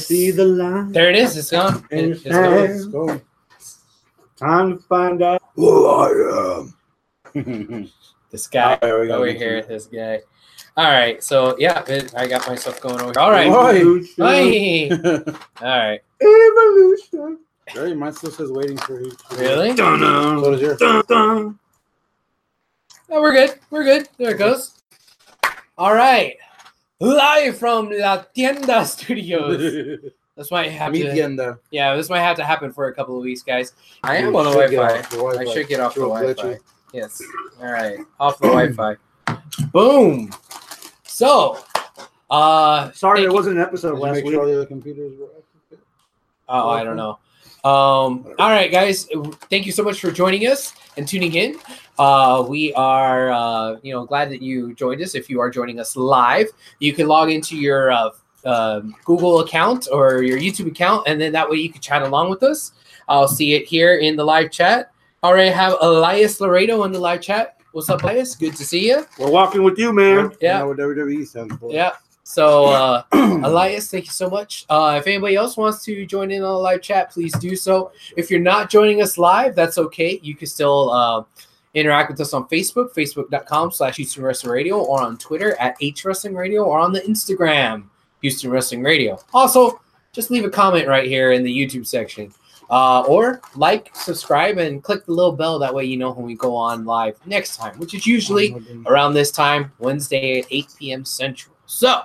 see the line. There it is. It's gone. It's gone. Time to find out who I am. This guy over here. This guy. All right. So yeah, I got myself going over. All right. Hey. All right. Evolution. Really? Mine still says waiting for you. Really? So does yours. Oh, we're good. We're good. There it goes. All right. Live from La Tienda Studios. This might have to. Yeah, this might have to happen for a couple of weeks, guys. I am on the Wi-Fi. I should get off the Wi-Fi. Yes. All right. Off the Wi-Fi. Boom. So, sorry, there wasn't an episode last week. Sure the other computers were active? Oh, I don't know. All right, guys. Thank you so much for joining us and tuning in. We are, glad that you joined us. If you are joining us live, you can log into your Google account or your YouTube account, and then that way you can chat along with us. I'll see it here in the live chat. I already have Elias Laredo in the live chat. What's up, Elias? Good to see you. We're walking with you, man. Yeah. You know what WWE stands for. Yeah. So, Elias, thank you so much. If anybody else wants to join in on the live chat, please do so. If you're not joining us live, that's okay. You can still interact with us on Facebook, facebook.com/Houston Wrestling Radio, or on Twitter @HWrestling Radio, or on the Instagram, Houston Wrestling Radio. Also, just leave a comment right here in the YouTube section. Or like, subscribe, and click the little bell. That way you know when we go on live next time, which is usually around this time, Wednesday at 8 p.m. Central. So,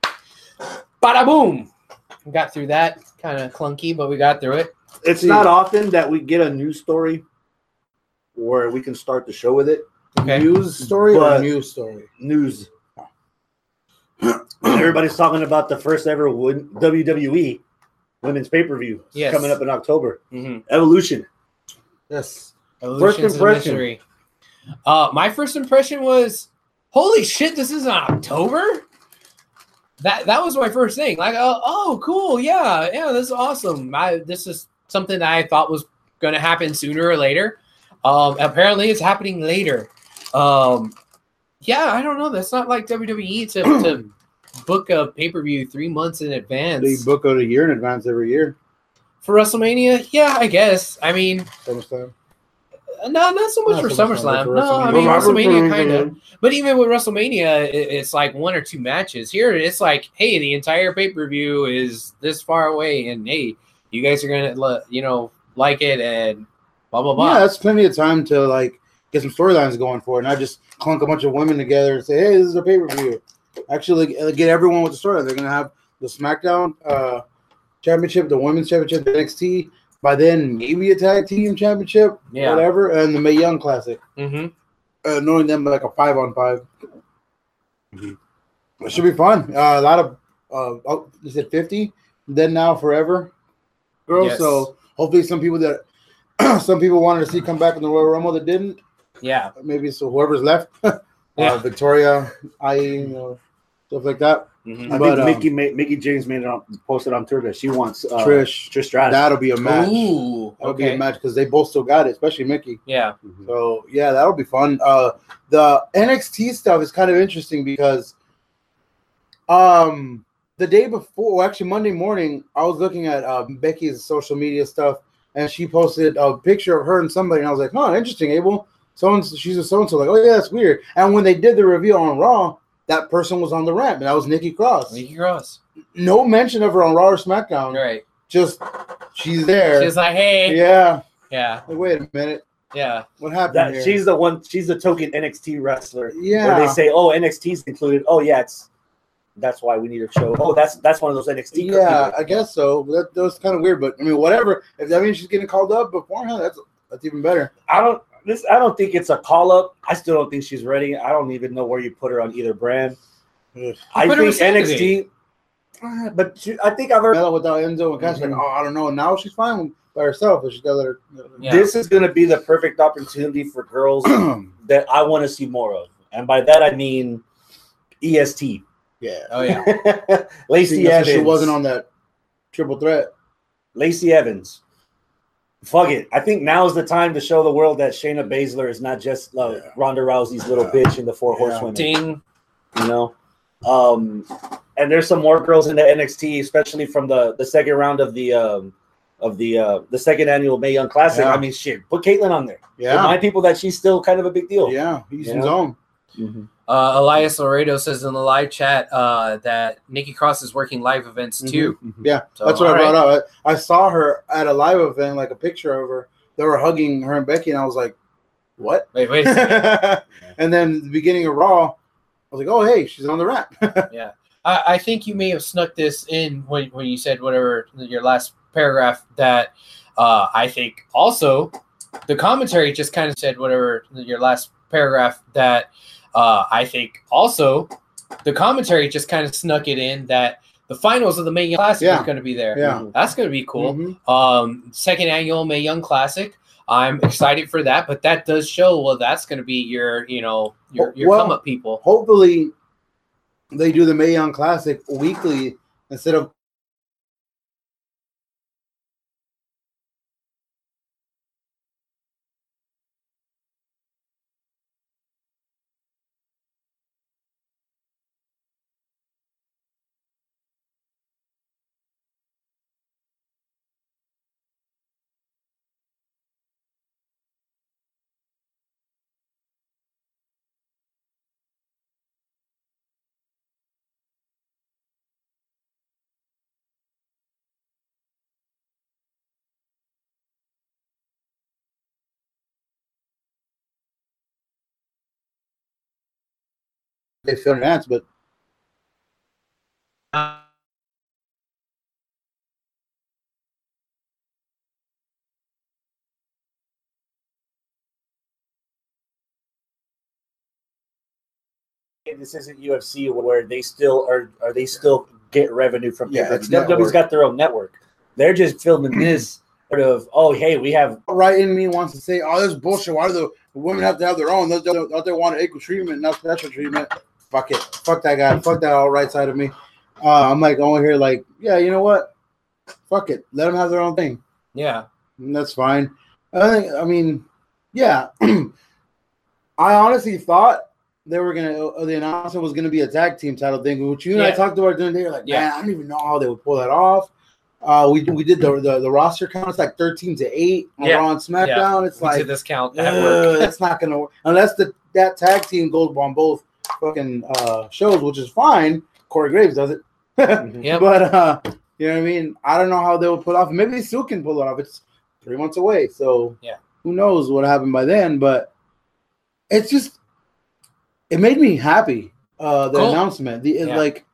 bada boom. We got through that. Kind of clunky, but we got through it. It's not often that we get a news story where we can start the show with it. Okay. News story or news story? News. Everybody's talking about the first ever WWE women's pay-per-view coming up in October. Mm-hmm. Evolution. Yes. First impression. My first impression was, holy shit, this is in October? That was my first thing. Like, oh, cool, yeah, this is awesome. This is something that I thought was going to happen sooner or later. Apparently, it's happening later. Yeah, I don't know. That's not like WWE to book a pay-per-view 3 months in advance. They book it a year in advance every year. For WrestleMania? Yeah, I guess. I mean, SummerSlam. No, not so much for SummerSlam. No, I mean, WrestleMania kind of. But even with WrestleMania, it's like 1 or 2 matches. Here, it's like, hey, the entire pay-per-view is this far away, and hey, you guys are going to, like it, and blah, blah, blah. Yeah, that's plenty of time to, like, get some storylines going for it, not just clunk a bunch of women together and say, hey, this is a pay-per-view. Actually, get everyone with the story. They're going to have the SmackDown Championship, the Women's Championship, the NXT. By then, maybe a Tag Team Championship, whatever, and the Mae Young Classic. Mm-hmm. Knowing them like a 5-on-5. It should be fun. A lot of, you said 50? Then now forever, girls. Yes. So hopefully some people wanted to see come back in the Royal Rumble that didn't. Yeah. Maybe so whoever's left. Victoria, stuff like that. Mm-hmm. I think Mickie James posted on Twitter that she wants Trish Stratus. That'll be a match. Ooh, that'll be a match because they both still got it, especially Mickie. Yeah. Mm-hmm. So yeah, that'll be fun. The NXT stuff is kind of interesting because the day before, well, actually Monday morning, I was looking at Becky's social media stuff, and she posted a picture of her and somebody, and I was like, "Huh, interesting, Abel. She's a so-and-so." Like, oh yeah, that's weird. And when they did the reveal on Raw, that person was on the ramp, and that was Nikki Cross. Nikki Cross. No mention of her on Raw or SmackDown. Right. Just she's there. She's like, hey. Yeah. Yeah. Like, wait a minute. Yeah. What happened here? She's the one. She's the token NXT wrestler. Yeah. Where they say, oh, NXT's included. Oh yeah, that's why we need a show. Oh, that's one of those NXT. Yeah, I guess so. That was kind of weird, but I mean, whatever. If that means she's getting called up beforehand, that's even better. I don't think it's a call up. I still don't think she's ready. I don't even know where you put her on either brand. I think NXT, but I think I've heard without Enzo and Cass. Like, oh, I don't know. Now she's fine by herself, but she's got to let her. Yeah. This is going to be the perfect opportunity for girls that I want to see more of, and by that I mean EST. Yeah. Oh yeah. Lacey Evans. She wasn't on that triple threat. Lacey Evans. Fuck it. I think now is the time to show the world that Shayna Baszler is not just Ronda Rousey's little bitch in the Four Horsewomen. Ding. You know? and there's some more girls in the NXT, especially from the second round of the second annual Mae Young Classic. Yeah. I mean, shit, put Caitlyn on there. Yeah. Remind people that she's still kind of a big deal. Yeah, Houston's own. Mm-hmm. Elias Laredo says in the live chat that Nikki Cross is working live events too. Mm-hmm. Yeah, So, that's what I all brought up. I saw her at a live event, like a picture of her. They were hugging her and Becky, and I was like, "What?" Wait a second. And then the beginning of Raw, I was like, "Oh, hey, she's on the rap." Yeah, I think you may have snuck this in when you said whatever your last paragraph that I think also the commentary just kind of said whatever your last paragraph that I think also the commentary just kind of snuck it in that the finals of the Mae Young Classic is going to be there. Yeah, that's going to be cool. Mm-hmm. Second annual Mae Young Classic. I'm excited for that, but that does show that's going to be your come up people. Hopefully, they do the Mae Young Classic weekly instead of. They feel advanced, but this isn't UFC where they still are they still get revenue from it's WWE's got their own network. They're just filming this sort of, oh, hey, we have right in me wants to say, oh, this is bullshit. Why do the women have to have their own? Don't they want equal treatment, not special treatment? Fuck it. Fuck that guy. Fuck that all right side of me. I'm like over here like, yeah, you know what? Fuck it. Let them have their own thing. Yeah. And that's fine. I mean, yeah. I honestly thought they were the announcement was gonna be a tag team title thing, which you and I talked about during the day. Like, man, I don't even know how they would pull that off. We did the roster count. It's like 13-8 on Raw and SmackDown. Yeah. It's like did this count at work. It's not gonna work unless that tag team goes on both fucking shows, which is fine. Corey Graves does it. Yeah, but you know what I mean. I don't know how they will pull it off. Maybe they still can pull it off. It's 3 months away, so who knows what happened by then? But it's just it made me happy. The announcement, like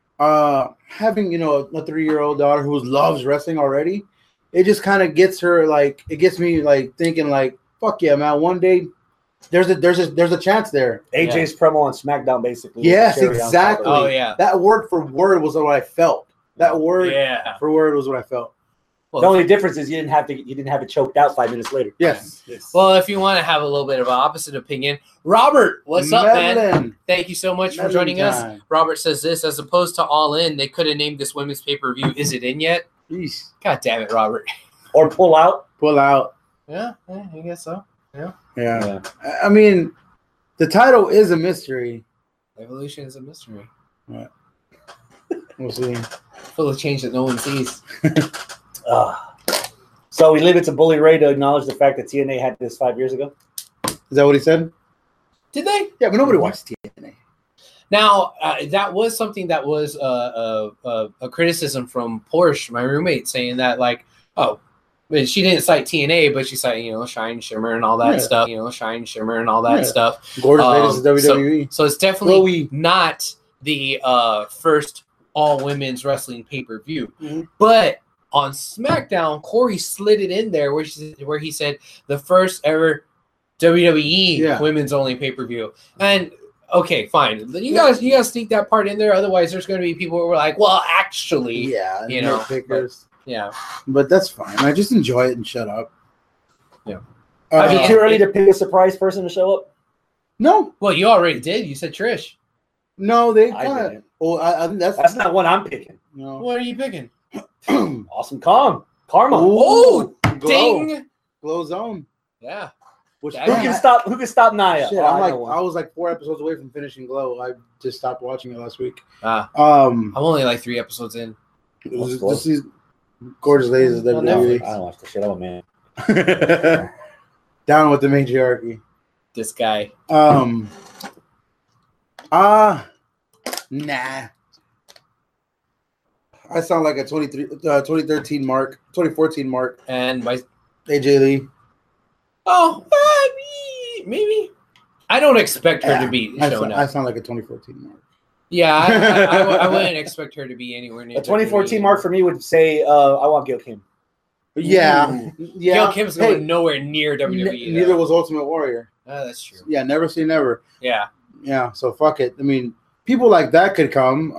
having a 3-year-old daughter who loves wrestling already. It just kind of gets her like it gets me like thinking like fuck yeah, man. One day there's a chance there. AJ's promo on SmackDown basically. Yes, exactly. Oh yeah, that word for word was what I felt. That word for word was what I felt. Well, the only difference is you didn't have it choked out 5 minutes later. Yes. Well, if you want to have a little bit of an opposite opinion, Robert, what's up, man? Thank you so much for joining us. Robert says this: as opposed to All In, they could have named this women's pay-per-view. Is it in yet? Jeez. God damn it, Robert. Or Pull Out. Pull Out. Yeah, I guess so. Yeah. I mean, the title is a mystery. Evolution is a mystery. Right. We'll see. Full of change that no one sees. So we leave it to Bully Ray to acknowledge the fact that TNA had this 5 years ago. Is that what he said? Did they? Yeah, but nobody watched TNA. Now, that was something that was a criticism from Porsche, my roommate, saying that like, she didn't cite TNA, but she cited Shine, Shimmer, and all that stuff. Shine, Shimmer, and all that stuff. Gorgeous Ladies of WWE. So it's definitely not the first all women's wrestling pay-per-view, but on SmackDown, Corey slid it in there where he said the first ever WWE women's only pay-per-view. And okay, fine. You guys sneak that part in there. Otherwise, there's going to be people who are like, well, actually, pickers. Yeah, but that's fine. I just enjoy it and shut up. Yeah. Is it too early to pick a surprise person to show up? No. Well, you already did. You said Trish. No, they kind of. Well, I think that's not one I'm picking. No. What are you picking? Awesome Karma. Oh, ding! Glow Zone. Yeah. Which Who Who can stop Nia? Shit, Oh, I know one. I was like 4 episodes away from finishing Glow. I just stopped watching it last week. I'm only like 3 episodes in. This is gorgeous ladies of On WWE. Netflix. I don't watch the shit. I'm a man. Down with the matriarchy. This guy. Nah. I sound like a 2013 mark, 2014 mark. And my AJ Lee. Oh, maybe. I don't expect her to be showing I up. sound like a 2014 mark. Yeah, I wouldn't expect her to be anywhere near The 2014 WWE. mark for me would say, I want Gil Kim. Yeah. Ooh. Yeah. Gail Kim's going nowhere near WWE. Neither was Ultimate Warrior. That's true. Yeah, never say never. Yeah. Yeah, so fuck it. I mean, people like that could come.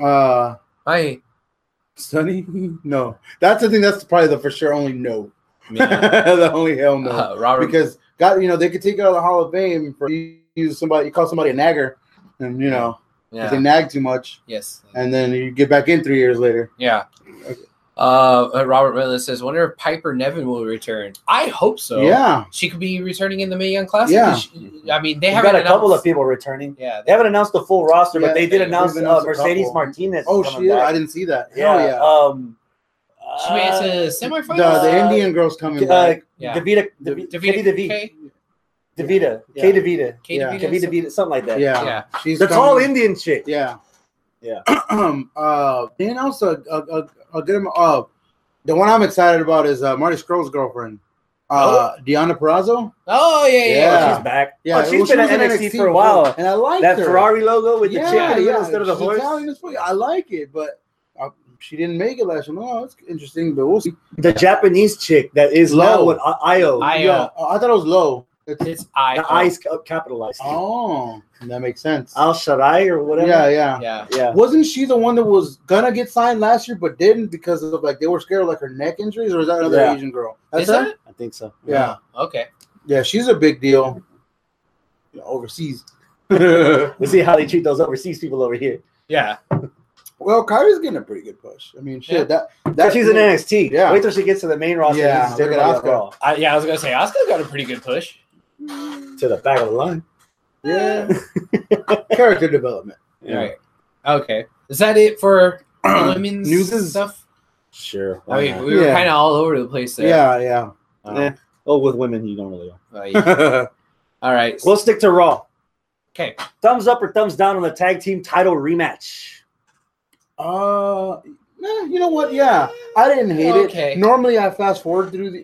Sunny? No. That's the thing. That's probably the for sure only no. Yeah. The only hell no. Robert. Because they could take you out of the Hall of Fame for you call somebody a nagger, and if they nag too much, Yes. and then you get back in 3 years later. Yeah. Okay. Robert Miller says, "Wonder if Piper Nevin will return." I hope so. Yeah. She could be returning in the Mae Young Classic. Yeah. I mean, they We've haven't got a couple announced- of people returning. Yeah. They haven't announced the full roster, Yeah, but they did they've announce announced a Mercedes couple. Martinez. Oh is coming shit! back. I didn't see that. Yeah. Hell yeah. She made it to semifinals. The Indian girl's coming back. Yeah. Davida, K. Davida, Yeah. K Davida, K. Yeah. DeVito. Davida, something like that. Yeah. Yeah. She's The tall coming. Indian chick. Yeah. Yeah. They announced a good the one I'm excited about is Marty Scurll's girlfriend, Deanna Purrazzo. Oh yeah. Yeah. She's back. Yeah, She's been at NXT for a while. and I like That her. Ferrari logo with the chick in the middle yeah, instead of the she's horse. Italian as fuck. I like it, but she didn't make it last year. No, it's interesting, but we'll see. The Japanese chick that is Low. now with Io. Yeah, I thought it was low. It's I. The I's capitalized. Oh, that makes sense. Al Shaddai or whatever. Yeah. Yeah. Wasn't she the one that was gonna get signed last year but didn't because of they were scared of her neck injuries, or is that another Yeah. Asian girl? Is her? that? I think so. Yeah. Okay. Yeah, she's a big deal. Overseas. We'll see how they treat those overseas people over here. Yeah. Well, Kyrie's getting a pretty good push. I mean, shit, that She's in NXT. Yeah. Wait till she gets to the main roster. Yeah, and look at everybody Asuka. else I was gonna say Asuka got a pretty good push. to the back of the line. Yeah. Character development. All right. Okay. Is that it for women's News stuff? Sure. I mean, we were Yeah. kind of all over the place there. Yeah. With women, you don't really know. Yeah. All right. We'll stick to Raw. Okay. Thumbs up or thumbs down on the tag team title rematch. You know what? Yeah, I didn't hate Okay. it. Normally, I fast forward through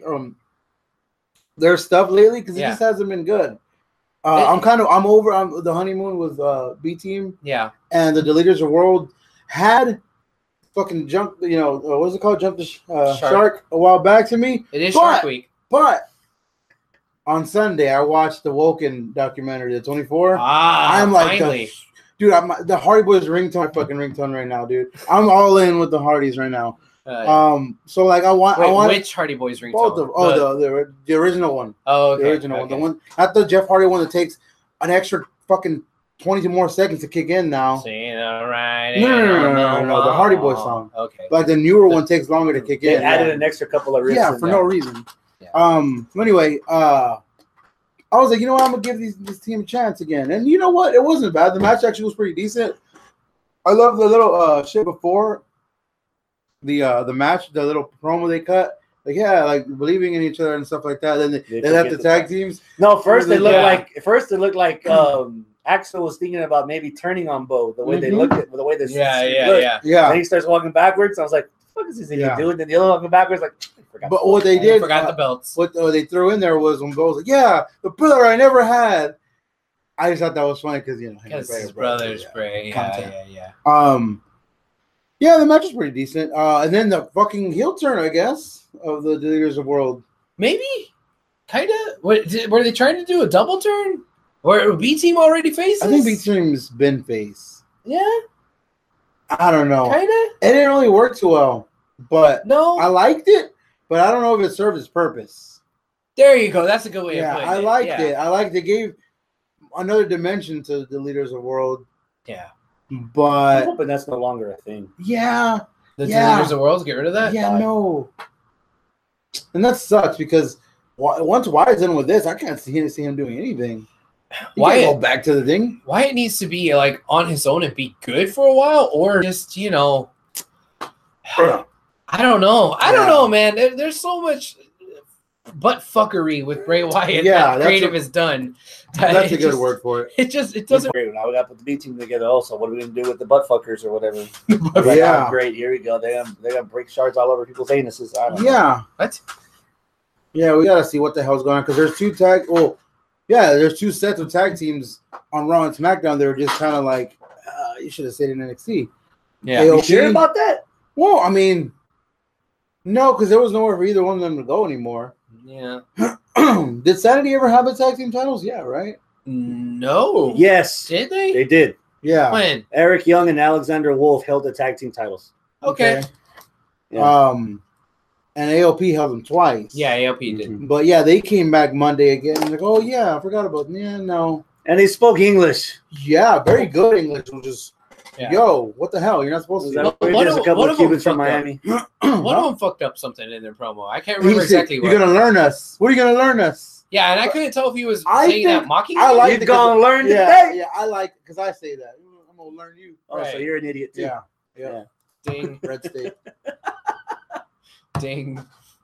their stuff lately because it Yeah. just hasn't been good. I'm over the honeymoon with B Team Yeah. and the Deleters of World had fucking jump. What's it called? Jump the shark a while back to me. It is But- Shark Week. But on Sunday, I watched the Woken documentary, the 24. I'm like, finally. dude, the Hardy Boys ringtone, fucking ringtone right now, dude. I'm all in with the Hardys right now. So like, I want which Hardy Boys ringtone? both of the original one, Oh, okay. the original one, okay. the one, not the Jeff Hardy one that takes an extra fucking 22 more seconds to kick in now. Saying all right. No, the Hardy Boys song. Okay. Like the newer one takes longer to kick They in. added an extra couple of riffs. Yeah, in for there. no reason. Yeah. Anyway, I was like, you know what, I'm gonna give this team a chance again. And you know what? It wasn't bad. The match actually was pretty decent. I love the little shit before the match, the little promo they cut. Like, yeah, like believing in each other and stuff like that. Then they left the tag teams. No, first it Yeah. looked like Axel was thinking about maybe turning on Bo the way they Mhm. looked at the way they Yeah. Yeah. Then he starts walking backwards. I was like, "What the fuck is this idiot Yeah. doing?" Then the other walking backwards, like, I forgot. But what they did, Forgot the belts. what they threw in there was when Bo was like, yeah, the brother I never had. I just thought that was funny because Because his brother's Bray. Content. Yeah. Yeah, the match was pretty decent. And then the fucking heel turn, I guess, of the Leaders of World. Maybe. Kind of. Were they trying to do a double turn? Or B Team already faces? I think B Team's been face. Yeah. I don't know. Kind of. It didn't really work too well, but No. I liked it. But I don't know if it served its purpose. There you go. That's a good way Yeah, of putting I it. liked Yeah. it. I liked it. Gave another dimension to the Leaders of World. Yeah. I'm But hoping that's no longer a thing. yeah, The Yeah. Leaders of the World, get rid of that? yeah, no. And that sucks because once Wyatt's in with this, I can't see him doing anything. Wyatt go back to the thing. Wyatt needs to be like on his own and be good for a while, or just I don't know. I don't know, man. There's so much butt fuckery with Bray Wyatt that creative has done. That's a good word for it. It doesn't. Great. Now we got to put the B team together. Also, what are we gonna do with the butt fuckers or whatever? Great. Here we go. They're gonna break shards all over people's anuses. I don't know. What? Yeah, we gotta see what the hell's going on because there's two tag. Well, yeah, there's two sets of tag teams on Raw and SmackDown. They were just kind of like, you should have stayed in NXT. Yeah, you sure about that? Well, I mean, no, because there was nowhere for either one of them to go anymore. Yeah. Did Sanity ever have the tag team titles? Yeah, right? No. Yes. Did they? They did. Yeah. When? Eric Young and Alexander Wolf held the tag team titles. Okay. Yeah. And AOP held them twice. Yeah, AOP did. But yeah, they came back Monday again. Like, oh yeah, I forgot about them. Yeah, no. And they spoke English. Yeah, very good English. Which is, yo, what the hell? You're not supposed to. There's a couple of Cubans from Miami. One of them fucked up something in their promo. I can't remember exactly what. You're gonna learn us. What are you gonna learn us? Yeah, and I couldn't tell if he was saying that mocking. I like you're gonna learn today. Yeah, I like because I say that. I'm gonna learn you. Oh, so you're an idiot too. Yeah. Ding. Red State. Ding.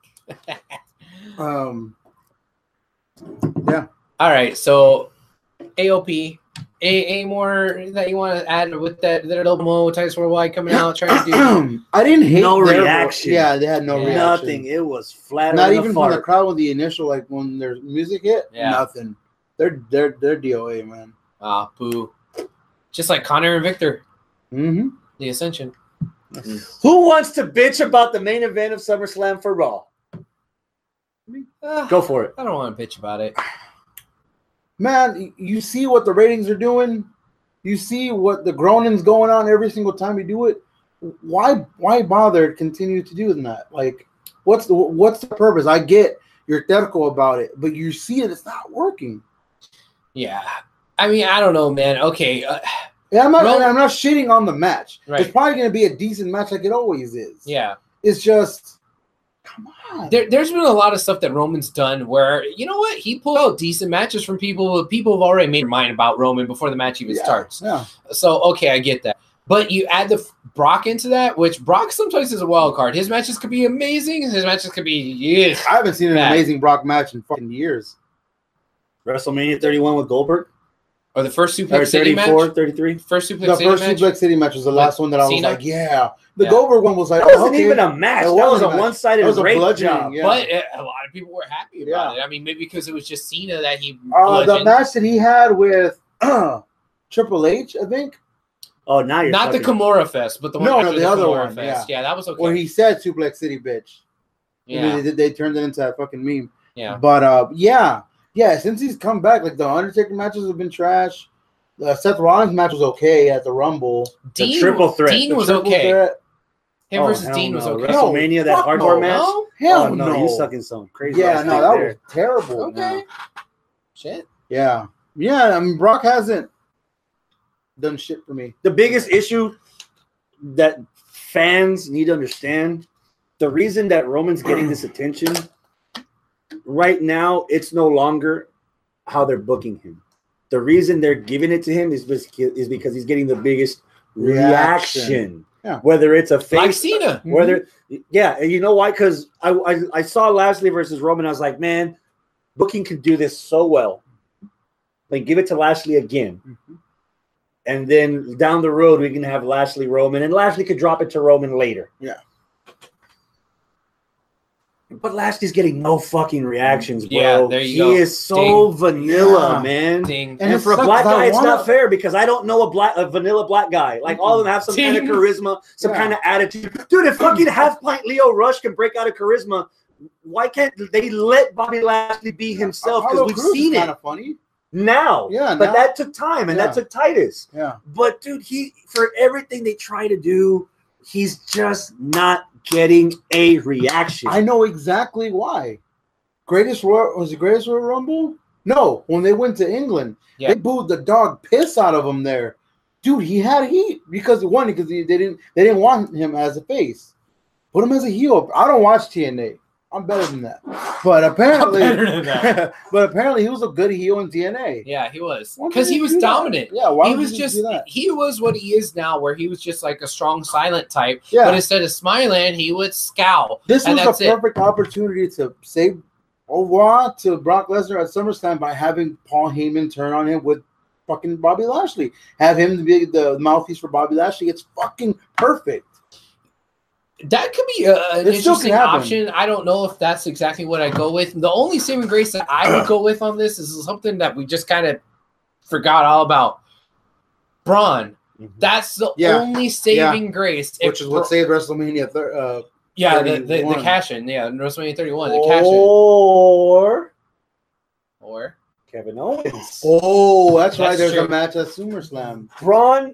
Yeah. All right. So AOP. Any more that you want to add with that little Mo Titus Worldwide coming out trying to do? I didn't hate no reaction. Yeah, they had no reaction. Nothing. It was flat. Not even from the crowd when the initial when their music hit. Yeah. Nothing. They're DOA, man. Ah, boo. Just like Connor and Victor. Mm-hmm. The Ascension. Who wants to bitch about the main event of SummerSlam for Raw? Go for it. I don't want to bitch about it. Man, you see what the ratings are doing. You see what the groaning's going on every single time you do it. Why bother continue to do that? Like, what's the purpose? I get you're skeptical about it, but you see it's not working. Yeah, I mean, I don't know, man. Okay. Yeah, I'm not shitting on the match. Right. It's probably going to be a decent match like it always is. Yeah. It's just, come on. There's been a lot of stuff that Roman's done where, you know what? He pulled out decent matches from people. People have already made their mind about Roman before the match even starts. Yeah. So, okay, I get that. But you add the Brock into that, which Brock sometimes is a wild card. His matches could be amazing. His matches could be I haven't seen an amazing Brock match in fucking years. WrestleMania 31 with Goldberg? Or the first Suplex City match? 33? First Suplex City match was the last one that I was like, yeah. The Goldberg one was like, that wasn't even a match. That was a one-sided rape job. Yeah. But a lot of people were happy about it. I mean, maybe because it was just Cena that he the match that he had with Triple H, I think. Oh, now you're not the Kimura Fest, but the one no, the other Kimura one. Fest. Yeah, that was okay. Where he said Suplex City, bitch. Yeah, they turned it into a fucking meme. Yeah, but yeah. Since he's come back, like the Undertaker matches have been trash. The Seth Rollins match was okay at the Rumble. The triple threat. Dean was okay. Him versus Dean was okay. WrestleMania, that hardcore match. Hell no, he's sucking some crazy. Yeah, no, that was terrible. Okay. Shit. Yeah. I mean, Brock hasn't done shit for me. The biggest issue that fans need to understand, the reason that Roman's getting this attention right now, it's no longer how they're booking him. The reason they're giving it to him is because he's getting the biggest reaction. Yeah. Whether it's a face, like Cena. And you know why? Because I saw Lashley versus Roman. I was like, man, booking can do this so well. Like, give it to Lashley again. Mm-hmm. And then down the road, we can have Lashley Roman, and Lashley could drop it to Roman later. Yeah. But Lashley's getting no fucking reactions, bro. Yeah, there you go. He is so vanilla, man. Ding. And for a black guy, it's not fair because I don't know a vanilla black guy. Like, all of them have some kind of charisma, some kind of attitude. Dude, if fucking half-pint Leo Rush can break out of charisma, why can't they let Bobby Lashley be himself? Because we've seen it. Kind of funny. Now. Yeah, but that took time, and that took Titus. Yeah. But, dude, for everything they try to do, he's just not getting a reaction. I know exactly why. Was the Greatest Royal Rumble? No, when they went to England, they booed the dog piss out of him there. Dude, he had heat because they didn't want him as a face. Put him as a heel. I don't watch TNA. I'm better than that. But apparently, I'm better than that. but apparently, he was a good heel in TNA. Yeah, he was Why because would he you was do that? dominant. Yeah, why He would was you just do that? he was what he is now, where he was just like a strong, silent type. Yeah. But instead of smiling, he would scowl. This and was that's a perfect opportunity to save Raw to Brock Lesnar at SummerSlam by having Paul Heyman turn on him with fucking Bobby Lashley. Have him be the mouthpiece for Bobby Lashley. It's fucking perfect. That could be an It still interesting can happen. option. I don't know if that's exactly what I go with. The only saving grace that I would go with on this is something that we just kind of forgot all about. Braun. That's the Yeah. only saving grace. Which is what saved WrestleMania. the 31. cash-in. Yeah, WrestleMania 31, the cash-in. Or Or Kevin Owens. Oh, that's right. That's There's true. a match at SummerSlam. Braun,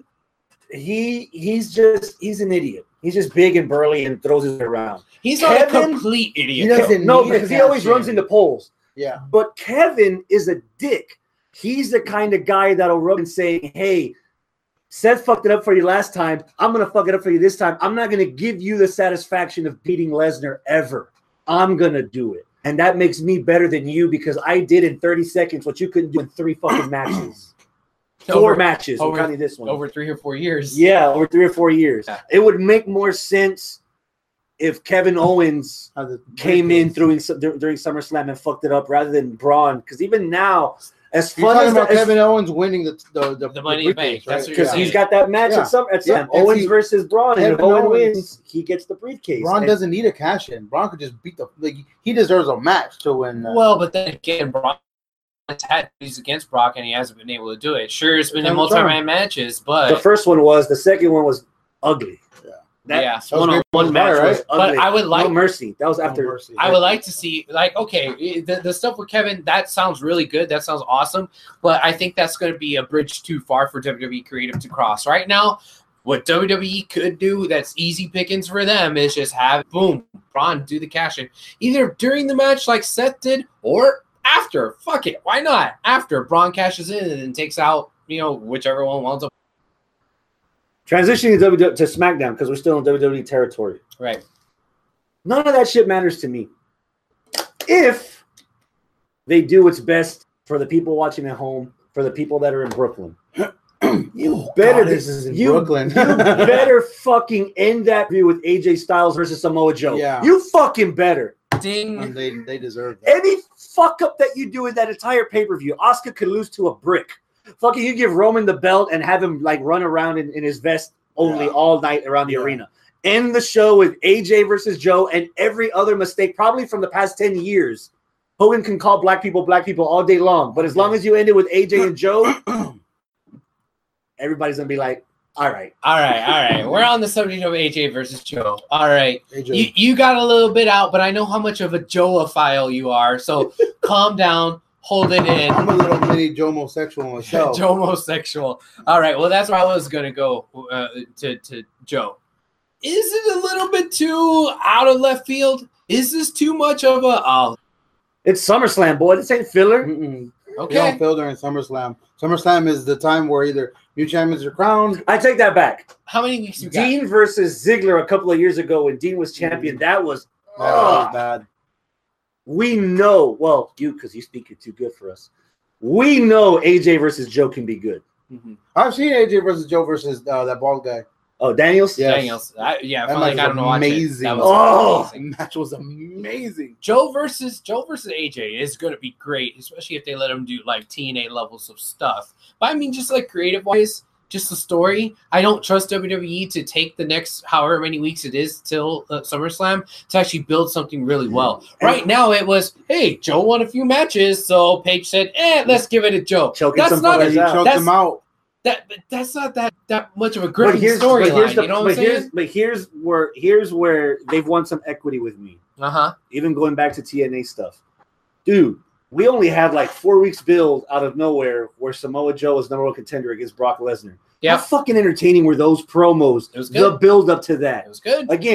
he's an idiot. He's just big and burly and throws it around. he's not a Kevin- complete He idiot. doesn't No, need a because he always cash-in. runs into poles. Yeah. But Kevin is a dick. He's the kind of guy that'll rub and say, hey, Seth fucked it up for you last time. I'm going to fuck it up for you this time. I'm not going to give you the satisfaction of beating Lesnar ever. I'm going to do it. And that makes me better than you because I did in 30 seconds what you couldn't do in 3 fucking matches. 4 matches. over- We're counting this one. Over 3 or 4 years. Yeah, over 3 or 4 years. Yeah. It would make more sense if Kevin Owens came in during SummerSlam and fucked it up rather than Braun. Because even now, as You're fun talking as about Kevin Owens winning the Money in the Bank. briefcase, That's what right? you're because saying. he's got that match Yeah. at SummerSlam. Yeah. If Owens he- versus Braun, and if Kevin Owen Owens- wins, he gets the briefcase. Braun And doesn't need a cash in. Braun could just beat he deserves a match to win. Well, but then again, Brock has had these against Brock, and he hasn't been able to do it. Sure, it's been in Time to multi-man matches, the but first one was. The second one was ugly. That Yeah. was one-on-one good match fight, was right? But ugly. I would like- No mercy. That was No after. mercy. I would like to see, like, okay, the stuff with Kevin, that sounds really good. That sounds awesome. But I think that's going to be a bridge too far for WWE Creative to cross. Right now, what WWE could do that's easy pickings for them is just have, boom, Braun do the cash in. Either during the match like Seth did or after. Fuck it. Why not? After Braun cashes in and then takes out, whichever one wants to. Transitioning to SmackDown because we're still in WWE territory. Right. None of that shit matters to me. If they do what's best for the people watching at home, for the people that are in Brooklyn. You better God, this is in you, Brooklyn. you better fucking end that view with AJ Styles versus Samoa Joe. Yeah. You fucking better. Ding. And they deserve that. Any fuck up that you do in that entire pay-per-view, Asuka could lose to a brick. Fucking you give Roman the belt and have him like run around in his vest only Yeah. all night around the Yeah. arena. End the show with AJ versus Joe and every other mistake, probably from the past 10 years. Hogan can call black people all day long. But as long as you end it with AJ and Joe, everybody's going to be like, all right. All right. We're on the subject of AJ versus Joe. All right. AJ. You got a little bit out, but I know how much of a Joe-ophile you are. So calm down, hold it in. I'm a little mini Joe-mosexual myself. Joe-mosexual. All right. Well, that's where I was going to go to Joe. Is it a little bit too out of left field? Is this too much of a It's SummerSlam, boy. This ain't filler. Mm-mm. You okay? don't feel during SummerSlam. SummerSlam is the time where either new champions are crowned. I take that back. How many weeks you got? Dean versus Ziggler a couple of years ago when Dean was champion. That was That was bad. we know. Well, because you speak it too good for us. We know AJ versus Joe can be good. Mhm. I've seen AJ versus Joe versus that bald guy. Oh, Daniels? Yeah. Yes. Daniels. I That felt like match I don't was know. amazing. That was Oh. amazing. The match was amazing. Joe versus AJ is going to be great, especially if they let him do like TNA levels of stuff. But I mean, just like creative wise, just the story. I don't trust WWE to take the next however many weeks it is till SummerSlam to actually build something really well. Right now, it was, hey, Joe won a few matches, so Paige said, let's give it to Joe. Choking That's some not fuckers He out. choked that's- him out. That's not that much of a But gripping storyline. You know what I'm saying? here's where they've won some equity with me. Even going back to TNA stuff. Dude, we only had like 4 weeks build out of nowhere where Samoa Joe was number one contender against Brock Lesnar. Yeah, How fucking entertaining were those promos? It was The good. build up to that. it was good. Again,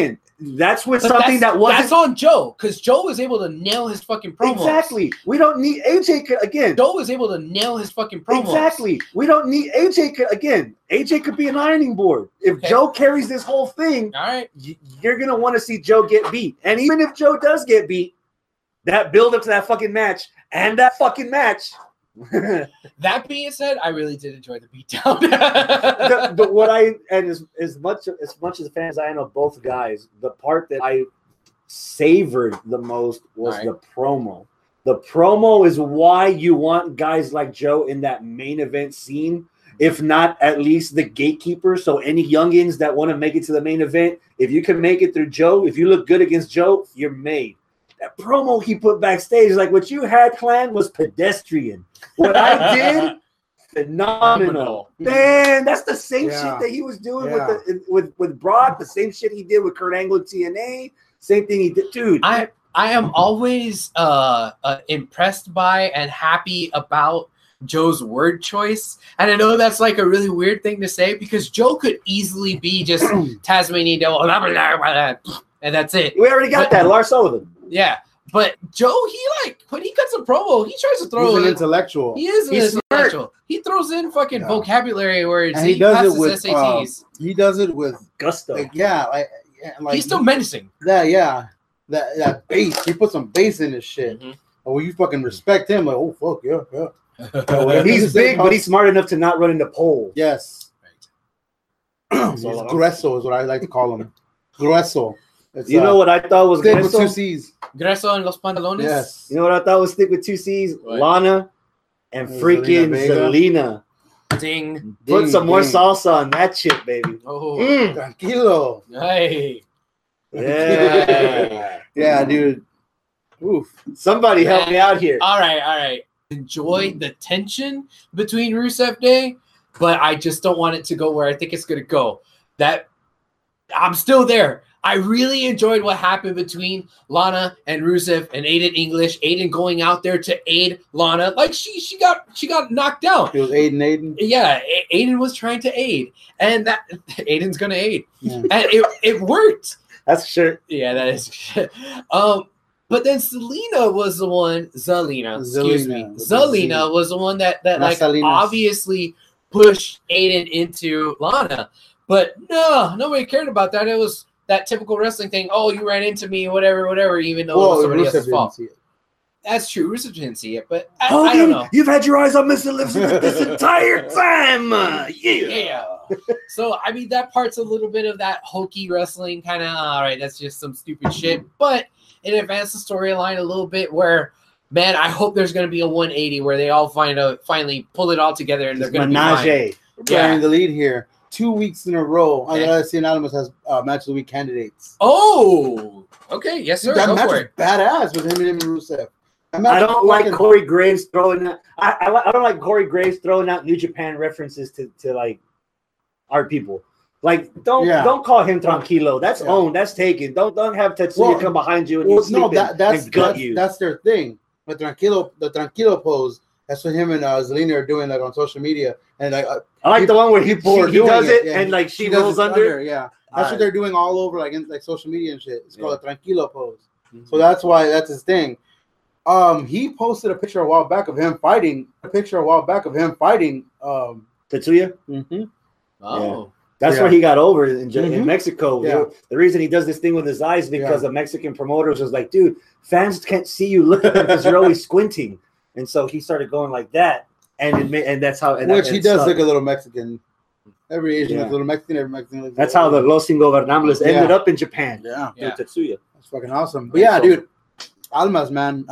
that's when But something that wasn't. That's on Joe, because Joe was able to nail his fucking promos. Exactly. We don't need AJ again. Joe was able to nail his fucking promos. Exactly. We don't need AJ again. AJ could be an ironing board. If Joe carries this whole thing, All right. you're gonna want to see Joe get beat. And even if Joe does get beat, that build up to that fucking match and that fucking match. That being said, I really did enjoy the beatdown. But what I and as much as the fans I am of both guys, the part that I savored the most was the promo. The promo is why you want guys like Joe in that main event scene, if not at least the gatekeeper. So any youngins that want to make it to the main event, if you can make it through Joe, if you look good against Joe, you're made. That promo he put backstage, like what you had planned was pedestrian. What I did, phenomenal. Man, that's the same shit that he was doing with Brock, the same shit he did with Kurt Angle and TNA, same thing he did. Dude, I am always impressed by and happy about Joe's word choice. And I know that's like a really weird thing to say because Joe could easily be just Tasmanian Devil, and that's it. We already got that, Lars Sullivan. Yeah, but Joe, when he cuts a promo, he tries to throw. He's an intellectual. He is an intellectual. He throws in fucking vocabulary words. And he does it with SATs. He does it with gusto. Like he's still menacing. That bass. He put some bass in his shit. Mm-hmm. Oh, you fucking respect him. Like, oh fuck yeah. He's big, but he's smart enough to not run into poles. Yes. He's Grueso is what I like to call him. Grueso. You know what I thought was stick with 2 C's. Grueso en los pantalones. Yes. You know what I thought was stick with 2 C's? What? Lana and freaking Zelina. Ding. Put some more salsa on that shit, baby. Oh. Tranquilo. Hey. Yeah. Yeah, dude. Oof. Somebody help me out here. All right. Enjoy the tension between Rusev Day, but I just don't want it to go where I think it's going to go. That I'm still there. I really enjoyed what happened between Lana and Rusev and Aiden English. Aiden going out there to aid Lana, like she got knocked out. It was Aiden. Yeah, Aiden was trying to aid, and that Aiden's gonna aid, Yeah. and it worked. That's shit. Yeah, that is shit. But then Zelina was the one. Zelina was the one that like obviously pushed Aiden into Lana. But no, nobody cared about that. It was that typical wrestling thing. Oh, you ran into me, whatever. Even though it was somebody else's fault. That's true. Rusev didn't see it, but I don't know. You've had your eyes on Mr. Elizabeth this entire time. Yeah. So I mean, that part's a little bit of that hokey wrestling kind of. All right, that's just some stupid shit, but it advanced the storyline a little bit. Where, man, I hope there's going to be a 180 where they all finally pull it all okay, and they're going to be fine. We're carrying the lead here. 2 weeks in a row, LLC Anonymous has match of the week candidates. Oh, okay, yes sir. That Go match for was it. badass with him and Rusev. I don't like Corey Graves throwing out. I don't like Corey Graves throwing out New Japan references to like our people. Like don't call him Tranquilo. That's owned. That's taken. Don't have Tetsuya come behind you and gut you. That's their thing. The Tranquilo pose. That's what him and Zelina are doing like on social media. And like I like the one where he does it and like she rolls under. Yeah, that's what they're doing all over like in like social media and shit. It's called a Tranquilo pose. Mm-hmm. So that's why that's his thing. He posted a picture a while back of him fighting. Tetsuya. Mm-hmm. Oh. Yeah. That's where he got over in Mexico. Yeah. The reason he does this thing with his eyes is because the Mexican promoters was like, dude, fans can't see you looking because you're always squinting. And so he started going like that. And that's how. Which he does look a little Mexican. Every Asian is a little Mexican. Every Mexican looks that's how the Los Ingobernables ended up in Japan. Yeah. Tetsuya. That's fucking awesome. But yeah, dude. Almas, man.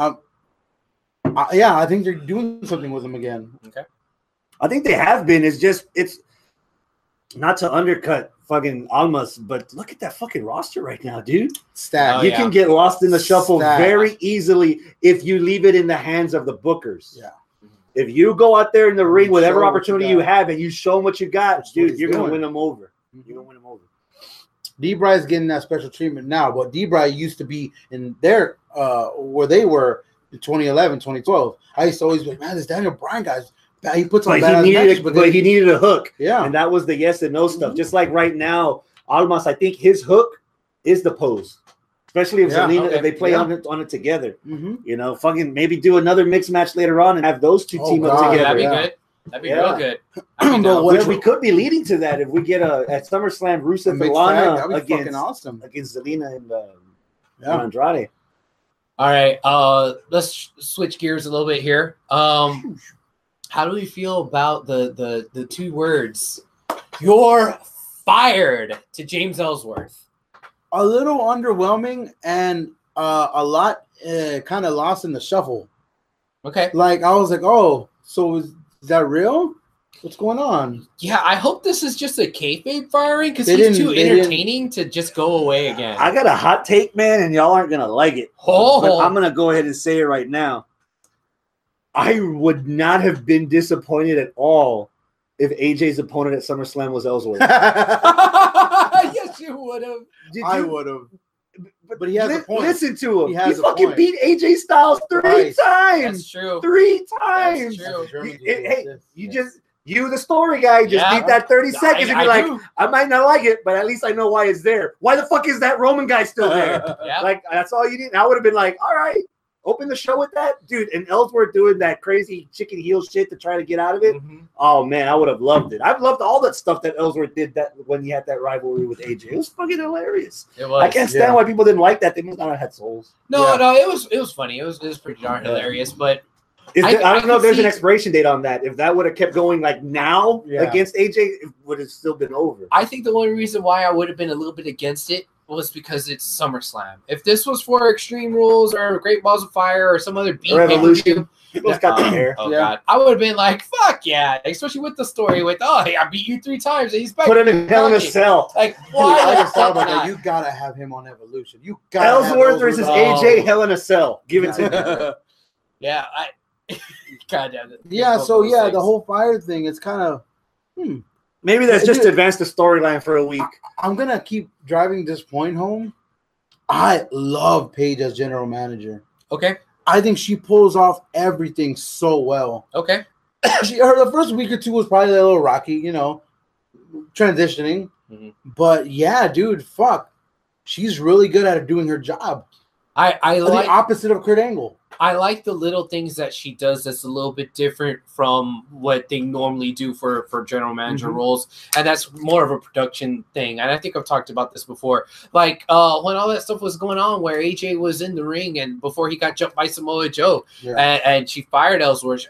I think they're doing something with him again. Okay. I think they have been. It's not to undercut fucking Almas, but look at that fucking roster right now, dude. Stacked. You can get lost in the shuffle very easily if you leave it in the hands of the bookers. Yeah. If you go out there in the ring with every opportunity you have and you show them what you got, dude, you're going to win them over. You're going to win them over. D-Bry's getting that special treatment now, but D-Bry used to be in their where they were in 2011, 2012. I used to always be like, man, this Daniel Bryan guy's he puts on matches, but he needed a hook. Yeah. And that was the yes and no stuff. Just like right now, Almas, I think his hook is the pose. Especially if Zelina, if they play on it together. You know, fucking maybe do another mixed match later on and have those two team up together. That'd be good. That'd be real good. Which we could be leading to that if we get at SummerSlam Rusev and Lana against Zelina and Andrade. All right, let's switch gears a little bit here. How do we feel about the two words? You're fired to James Ellsworth. A little underwhelming and a lot kind of lost in the shuffle. Okay. Like, I was like, oh, so is that real? What's going on? Yeah, I hope this is just a kayfabe firing because he's too entertaining to just go away again. I got a hot take, man, and y'all aren't going to like it. But I'm going to go ahead and say it right now. I would not have been disappointed at all if AJ's opponent at SummerSlam was Ellsworth. Yes, you would have. I would have. But he has a point. Listen to him. He has he fucking beat AJ Styles three times. That's true. 3 times. That's true. You the story guy, just beat that 30 seconds and be like, I might not like it, but at least I know why it's there. Why the fuck is that Roman guy still there? Like, that's all you need. I would have been like, all right, open the show with that. Dude, and Ellsworth doing that crazy chicken heel shit to try to get out of it. Oh, man, I would have loved it. I've loved all that stuff that Ellsworth did that when he had that rivalry with AJ. It was fucking hilarious. It was. I can't stand why people didn't like that. They must not have had souls. No, it was funny. It was pretty darn hilarious, but I don't know if there's an expiration date on that. If that would have kept going like now against AJ, it would have still been over. I think the only reason why I would have been a little bit against it was because it's SummerSlam. If this was for Extreme Rules or Great Balls of Fire or some other Revolution, people's got the hair. Oh God, I would have been like, "Fuck yeah!" Especially with the story with, "Oh, hey, I beat you 3 times and he's back." Put him in Hell in a Cell. Like, why? I just thought about that. You gotta have him on Evolution. You got Ellsworth versus AJ Hell in a Cell. Give it to me. Yeah, God damn it. Yeah, so the whole fire thing, it's kind of maybe that's just to advance the storyline for a week. I'm gonna keep driving this point home. I love Paige as general manager. Okay. I think she pulls off everything so well. Okay. The first week or two was probably a little rocky, you know, transitioning. But yeah, dude, fuck. She's really good at doing her job. I like the opposite of Kurt Angle. I like the little things that she does that's a little bit different from what they normally do for general manager roles. And that's more of a production thing. And I think I've talked about this before. Like when all that stuff was going on where AJ was in the ring and before he got jumped by Samoa Joe and she fired Ellsworth.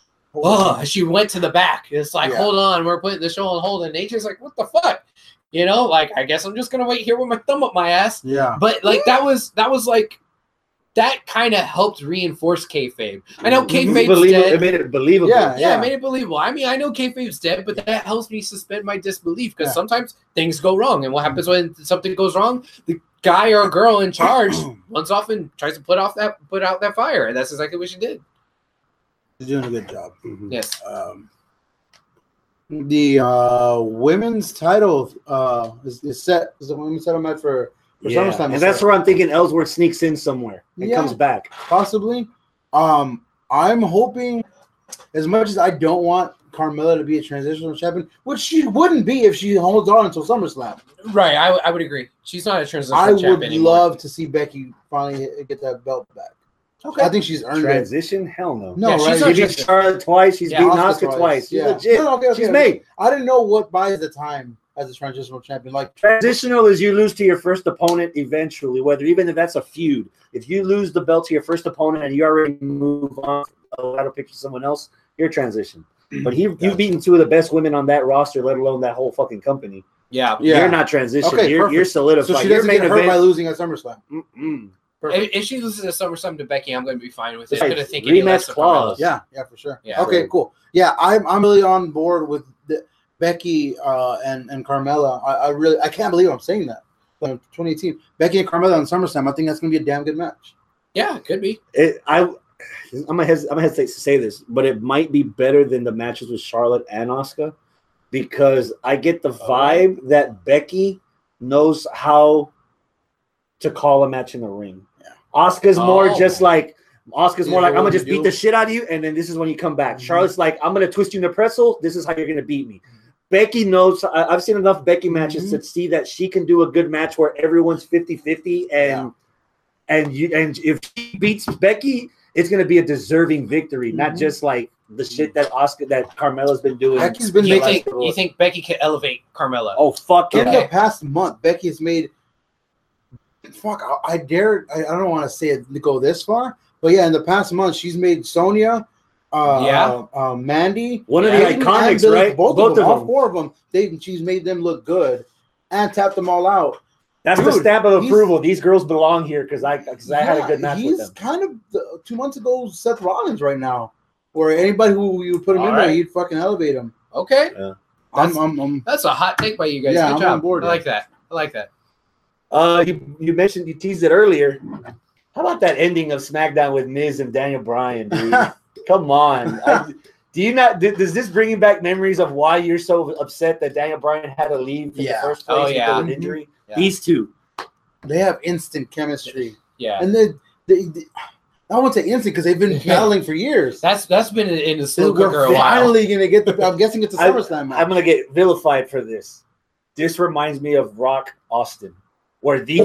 She went to the back. It's like, hold on, we're putting the show on hold. And AJ's like, what the fuck? You know, like, I guess I'm just going to wait here with my thumb up my ass. Yeah. But like, that was like, that kind of helped reinforce kayfabe. I know kayfabe's dead. It made it believable. Yeah, it made it believable. I mean, I know kayfabe's dead, but that helps me suspend my disbelief because sometimes things go wrong. And what happens when something goes wrong? The guy or girl in charge runs off and tries to put out that fire. And that's exactly what she did. She's doing a good job. Yes. The women's title is set. Is the women's title match for SummerSlam? And that's where I'm thinking Ellsworth sneaks in somewhere and comes back. Possibly. I'm hoping, as much as I don't want Carmella to be a transitional champion, which she wouldn't be if she holds on until SummerSlam. Right, I would agree. She's not a transitional champion I would anymore. love to see Becky finally get that belt back. Okay. I think she's earned transition. Hell no. No, right? She beat Charlotte twice. She's beaten Asuka twice. She's legit. She's made. I didn't know what buys the time as a transitional champion. Like transitional is you lose to your first opponent eventually, even if that's a feud. If you lose the belt to your first opponent and you already move on, that'll pick someone else. You're transition. But you've beaten 2 of the best women on that roster, let alone that whole fucking company. Yeah. You're not transition. Okay, you're solidified. So she doesn't get hurt by losing at SummerSlam. If she loses at SummerSlam to Becky, I'm going to be fine with it. Right. Rematch clause. Yeah, for sure. Yeah. Okay, cool. Yeah, I'm really on board with Becky and Carmella. I can't believe I'm saying that. But 2018, Becky and Carmella on SummerSlam. I think that's going to be a damn good match. Yeah, it could be. I'm gonna hesitate to say this, but it might be better than the matches with Charlotte and Asuka because I get the vibe that Becky knows how to call a match in the ring. Asuka's more like I'm gonna just beat the shit out of you, and then this is when you come back. Charlotte's like, I'm gonna twist you in the pretzel. This is how you're gonna beat me. Becky knows. I've seen enough Becky matches to see that she can do a good match where everyone's 50-50, and if she beats Becky, it's going to be a deserving victory, not just like the shit that Carmella's been doing. Becky's been You think Becky can elevate Carmella? Oh fuck! In the past month, Becky has made. Fuck, I don't want to say it go this far, but yeah, in the past month, she's made Sonya, Mandy, one of the iconics, right? Both of them, all four of them. She's made them look good and tapped them all out. That's the stamp of approval. These girls belong here because I had a good match with them. He's kind of 2 months ago Seth Rollins right now, where anybody who you put him in there, he'd fucking elevate him. Okay, that's a hot take by you guys. Yeah, good I'm job. on board. I like that. You mentioned, you teased it earlier. How about that ending of SmackDown with Miz and Daniel Bryan, dude? Come on. Does this bring you back memories of why you're so upset that Daniel Bryan had to leave in the first place because of injury? Yeah. These two. They have instant chemistry. Yeah. And they I won't say instant because they've been battling for years. That's been in the slow cooker a while. Finally going to get I'm guessing it's a SummerSlam match. I'm going to get vilified for this. This reminds me of Rock Austin, where these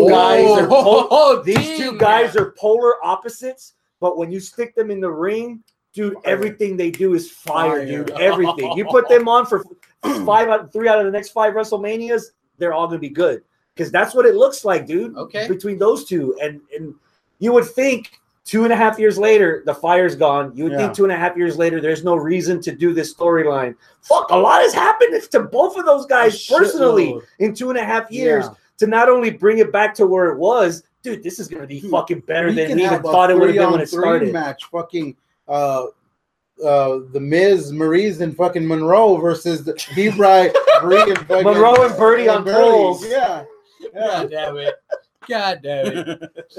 two guys are polar opposites, but when you stick them in the ring, dude, everything they do is fire, dude. Everything. You put them on for 3 out of the next 5 WrestleManias, they're all going to be good. Because that's what it looks like, dude. Okay. Between those two. And you would think 2.5 years later, the fire's gone. You would think 2.5 years later, there's no reason to do this storyline. Fuck, a lot has happened to both of those guys personally in 2.5 years to not only bring it back to where it was, dude, this is going to be fucking better than we even thought it would have been when it started. Match, fucking the Miz, Maryse, and fucking Monroe versus the Brie and fucking Monroe and Birdie on poles. Yeah. God damn it.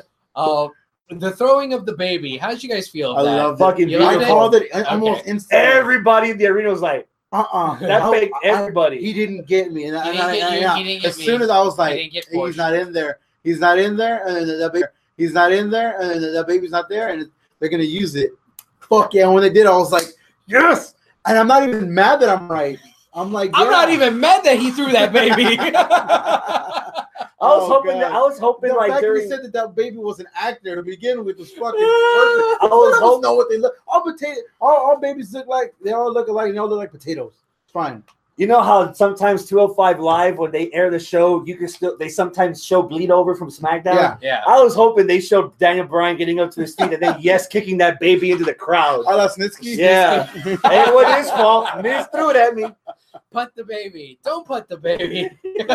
The throwing of the baby. How did you guys feel? I love fucking. I called it almost instant. Everybody in the arena was like, that faked everybody. He didn't get me. And as soon as I was like, he's not in there. He's not in there, and then that baby, he's not in there, and then that baby's not there, and they're gonna use it. Fuck yeah! And when they did, I was like, yes. And I'm not even mad that I'm right. I'm like, I'm not even mad that he threw that baby. I was hoping the like fact during. He said that baby was an actor to begin with was fucking. I don't know what they look. All babies look like. They all look alike. And they all look like potatoes. It's fine. You know how sometimes 205 Live, when they air the show, they sometimes show bleed over from SmackDown. Yeah. I was hoping they showed Daniel Bryan getting up to his feet and then kicking that baby into the crowd. A la Snitsky. Yeah. It was his fault. Miz threw it at me. Putt the baby. Don't putt the baby.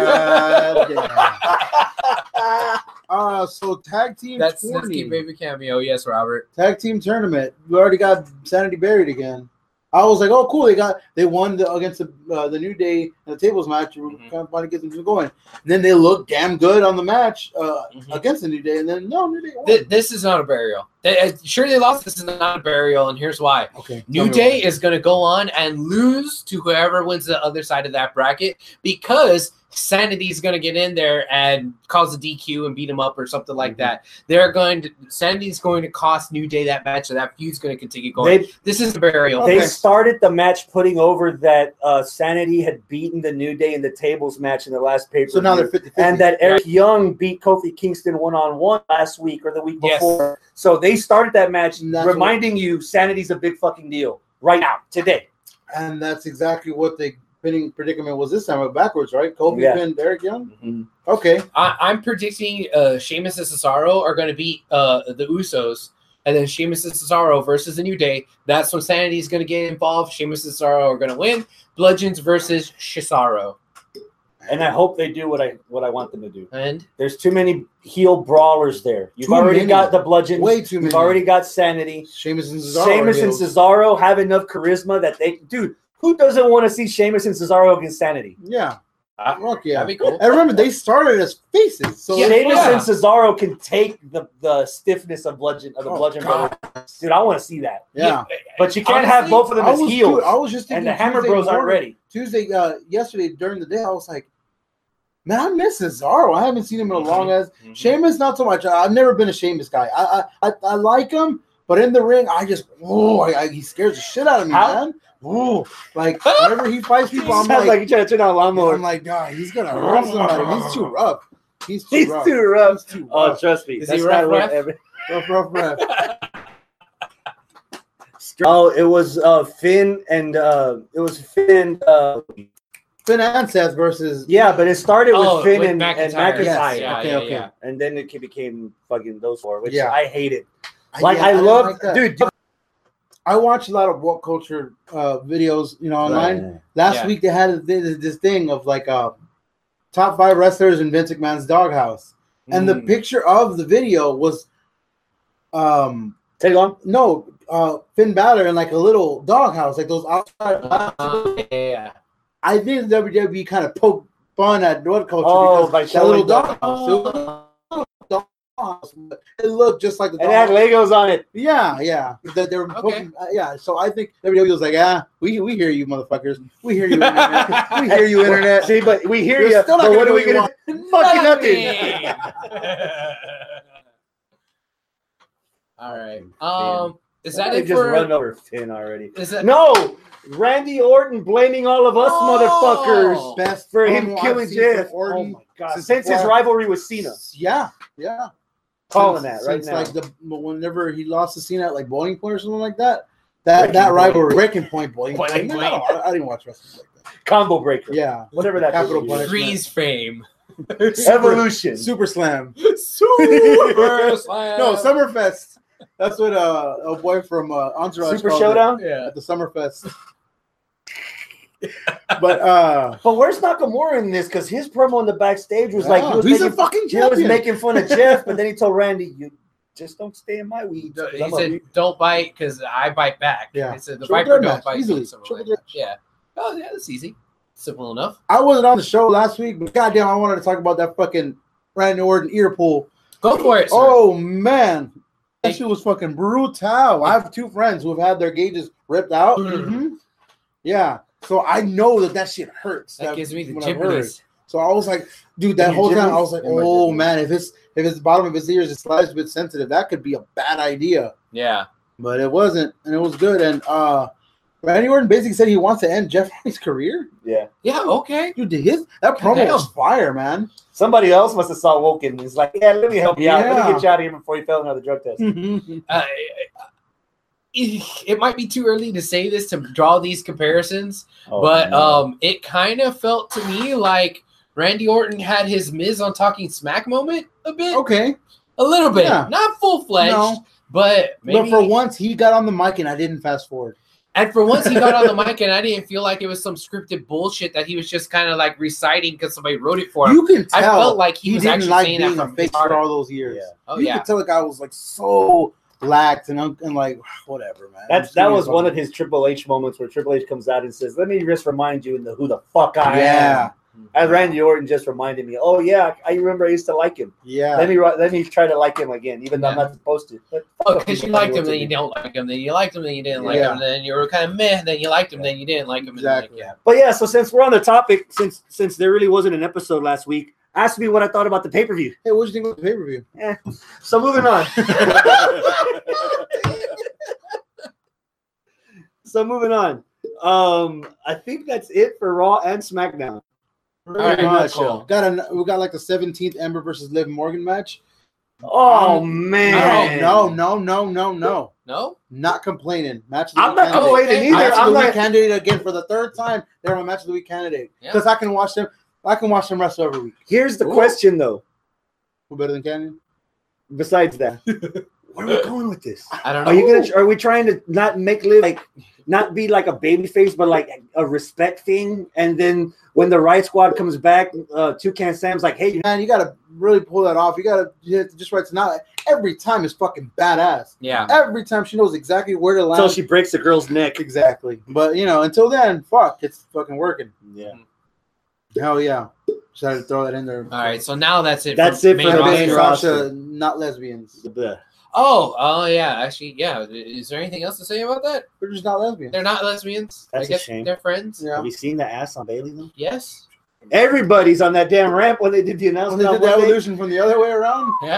So tag team. That's 20. Snitsky baby cameo. Yes, Robert. Tag team tournament. We already got Sanity buried again. I was like, oh, cool. They won against the New Day in the tables match. We're kind of trying to get them going. And then they looked damn good on the match against the New Day. And then, New Day won. This is not a burial. Sure, they lost. This is not a burial, and here's why. Okay. New Day is going to go on and lose to whoever wins the other side of that bracket because Sanity is going to get in there and cause a DQ and beat him up or something like that. Sanity's going to cost New Day that match, and that feud's going to continue going. This is a burial. They started the match putting over that Sanity had beaten the New Day in the tables match in the last pay-per-view. So now they're 50-50. And that Eric Young beat Kofi Kingston one-on-one last week or the week before. So they started that match reminding you Sanity's a big fucking deal right now, today. And that's exactly what the pinning predicament was this time, backwards, right? Kofi pinned Eric Young? Mm-hmm. Okay. I'm predicting Sheamus and Cesaro are going to beat the Usos, and then Sheamus and Cesaro versus the New Day. That's when Sanity is going to get involved. Sheamus and Cesaro are going to win. Bludgeons versus Cesaro. And I hope they do what I want them to do. And there's too many heel brawlers there. You've already got the Bludgeons. Way too many. You've already got Sanity. Sheamus and Cesaro have enough charisma that dude, who doesn't want to see Sheamus and Cesaro against Sanity? Yeah. Fuck yeah. That'd be cool. And remember, they started as faces. So Sheamus and Cesaro can take the stiffness of Bludgeon Brothers. Dude, I want to see that. Yeah. But you can't have both of them as heels. Dude, I was just thinking and the Hammer Bros aren't ready. Yesterday during the day, I was like, man, I miss Cesaro. I haven't seen him in a long as. Sheamus, not so much. I've never been a Sheamus guy. I like him, But in the ring, I just he scares the shit out of me, man. Ooh, like whenever he fights people, I'm Sounds like you trying to turn on a lawnmower. I'm like, God, he's gonna hurt somebody. He's too rough. He's too rough. Too rough. He's too Oh, rough. trust me. Is That's he not rough, what Rough. Oh, it was Finn and Finn and Seth versus but it started with Finn with and McIntyre. McIntyre. Yes. Okay. And then it became fucking those four, which Yeah. I hated. I I didn't love, like that. dude. I watch a lot of woke culture videos, online. Right. Last week they had this thing of like top 5 wrestlers in Vince McMahon's doghouse, and the picture of the video was Take on. Finn Balor in like a little doghouse, like those outside. I think the WWE kind of poked fun at woke culture because that little doghouse. It looked just like the And it had Legos on it. Yeah. They were poking, so I think WWE was like, we hear you, motherfuckers. We hear you, internet. We hear you, internet. See, but we hear You're you. still not But gonna what are do we what gonna you do? Fucking nothing. All right. Is that it just for? run over Finn already? Is that No, Randy Orton blaming all of us motherfuckers Best for him promo killing I've seen from Jeff. Orton. Oh my god! Since his rivalry with Cena, Yeah. calling that right Since now. like whenever he lost to Cena at like Bowling Point or something like that. That rivalry, Breaking Point, Bowling Point. Breaking Point. I didn't watch wrestling like that. Combo breaker. Yeah, Whatever that Capital is. Punishment. Freeze fame. Evolution. Super Slam. Super Slam. No, Summerfest. That's what a boy from Entourage Super called Showdown. it Yeah. at the Summerfest. But where's Nakamura in this? Because his promo in the backstage was like he's a fucking he was champion. making fun of Jeff, but then he told Randy, "You just don't stay in my weeds." He said, "Don't bite because I bite back." Yeah. He said, "The Triple Viper threat don't match, bite easily. me." Something Triple like threat. that. Yeah. Oh yeah, that's easy. Simple enough. I wasn't on the show last week, but goddamn, I wanted to talk about that fucking Randy Orton ear pull. Go for it. Sir. Oh man, that shit was fucking brutal. I have 2 friends who have had their gauges ripped out. Mhm. Yeah, so I know that shit hurts. that gives me the when I heard it. jimmies. So I was like, dude, that In whole your time I jimmies? was like, In my oh jimmies. man, if it's bottom of his ears, it's slightly bit sensitive. That could be a bad idea. Yeah. But it wasn't, and it was good. And Randy Orton basically said he wants to end Jeff Hardy's career. Yeah. Yeah. Okay. Dude, that promo Damn. was fire, man. Somebody else must have saw Woken. He's like, "Yeah, let me help you out. Let Yeah. me get you out of here before you fail another drug test." It might be too early to say this to draw these comparisons, Oh, but no. it kind of felt to me like Randy Orton had his Miz on Talking Smack moment a bit, Okay, a little bit, Yeah. not full fledged, No. but maybe. but for once he got on the mic and I didn't fast forward. And for once, he got on the mic, and I didn't feel like it was some scripted bullshit that he was just kind of like reciting because somebody wrote it for him. You can tell I felt like he was didn't actually like saying that being a from face his heart. for all those years. Yeah. Oh You yeah, could tell the guy was like so lax and like whatever, man. that was one of his Triple H moments where Triple H comes out and says, "Let me just remind you who the fuck I am." And Randy Orton just reminded me, "Oh yeah, I remember I used to like him." Yeah. Then he tried to like him again, even though I'm Yeah. not supposed to. But because you liked him, then you don't like him, then you liked him, then you didn't like Yeah. him, then you were kind of meh, then you liked him, then you didn't like him. Exactly. And then, But yeah, so since we're on the topic, since there really wasn't an episode last week, ask me what I thought about the pay per view. Hey, what do you think about the pay-per-view? So moving on. I think that's it for Raw and SmackDown. Pretty All right, much. cool. We got like the 17th Ember versus Liv Morgan match. Oh man, No. No? Not complaining. Match of the I'm week not candidate. complaining either. Match of I'm the week like, candidate again for the 3rd time. They're my match of the week candidate Yeah. because I can watch them. I can watch them wrestle every week. here's the Ooh. question though. Who better than Canyon? Besides that, where are we going with this? I don't know. Are we trying to not make Liv not be like a baby face, but like a respect thing? And then when the Riot Squad comes back, Toucan Sam's like, "Hey, Man, you gotta really pull that off. You have to just right now. Every time is fucking badass. Yeah. Every time she knows exactly where to land. until she breaks the girl's neck." Exactly. But until then, it's fucking working. Yeah. Hell yeah. Just had to throw that in there. All right, so now that's it. That's for it main for the roster. main Bailey roster. Sasha, not lesbians. Oh, yeah. Actually, yeah. Is there anything else to say about that? They're just not lesbians. They're not lesbians. That's I a guess shame. they're friends. Yeah. Have you seen the ass on Bailey though? Yes. Everybody's on that damn ramp when they did the When announcement. they on did the Monday. evolution from the other way around, Yeah.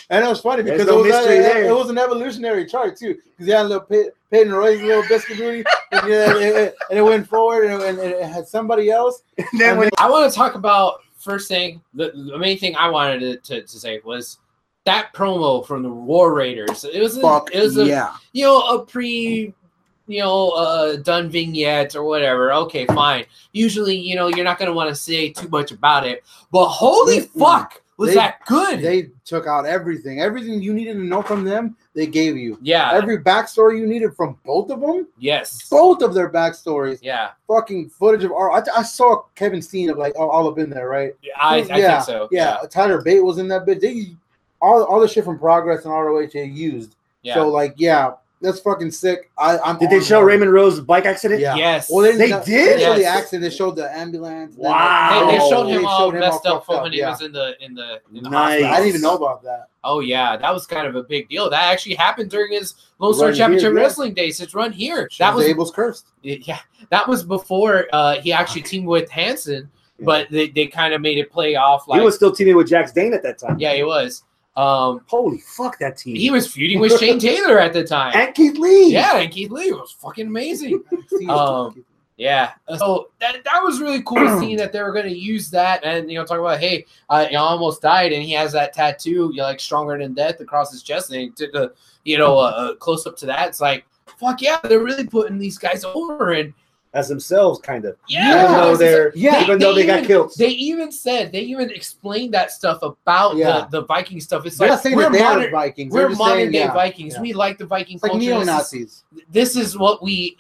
And it was funny because There's no mystery there. it was an evolutionary chart too. Because you had a little Peyton Royce, little biscuit booty, and it went forward, and it had somebody else. And then when I want to talk about first thing. The main thing I wanted to say was that promo from the War Raiders. It was a you know, a pre, you know, done vignette or whatever. Okay, fine. Usually, you know, you're not going to want to say too much about it, but holy fuck, was that good? They took out everything you needed to know from them. They gave you every backstory you needed from both of them. Yes, both of their backstories. Yeah, fucking footage of I saw Kevin Steen of like all up in there, right? I think so. Yeah, Tyler Bate was in that bit. They all the shit from Progress and ROH they used. Yeah. So like, yeah, that's fucking sick. Did they show Raymond Rose's bike accident? Yeah. Yes. Well, they did. They showed the accident. They showed the ambulance. Wow. They showed him all messed up from when he was in the Nice. hospital. I didn't even know about that. Oh yeah, that was kind of a big deal. That actually happened during his Lone Star Championship Wrestling days. His run here. That was Abel's cursed. Yeah, that was before he actually teamed with Hanson, but they kind of made it play off like he was still teaming with Jax Dane at that time. Yeah, he was. Holy fuck, that team! He was feuding with Shane Taylor at the time, and Keith Lee. Yeah, and Keith Lee was fucking amazing. Yeah, so that was really cool seeing that they were going to use that, and you know, talk about he almost died, and he has that tattoo, like Stronger Than Death across his chest, and he took a close up to that. It's like, fuck yeah, they're really putting these guys over and as themselves, kind of. Yeah, even though they got killed. They even explained that stuff about the Viking stuff. It's like we're modern Vikings. We're modern day Vikings. Yeah. We like the Viking culture. Like neo-Nazis. This is what we,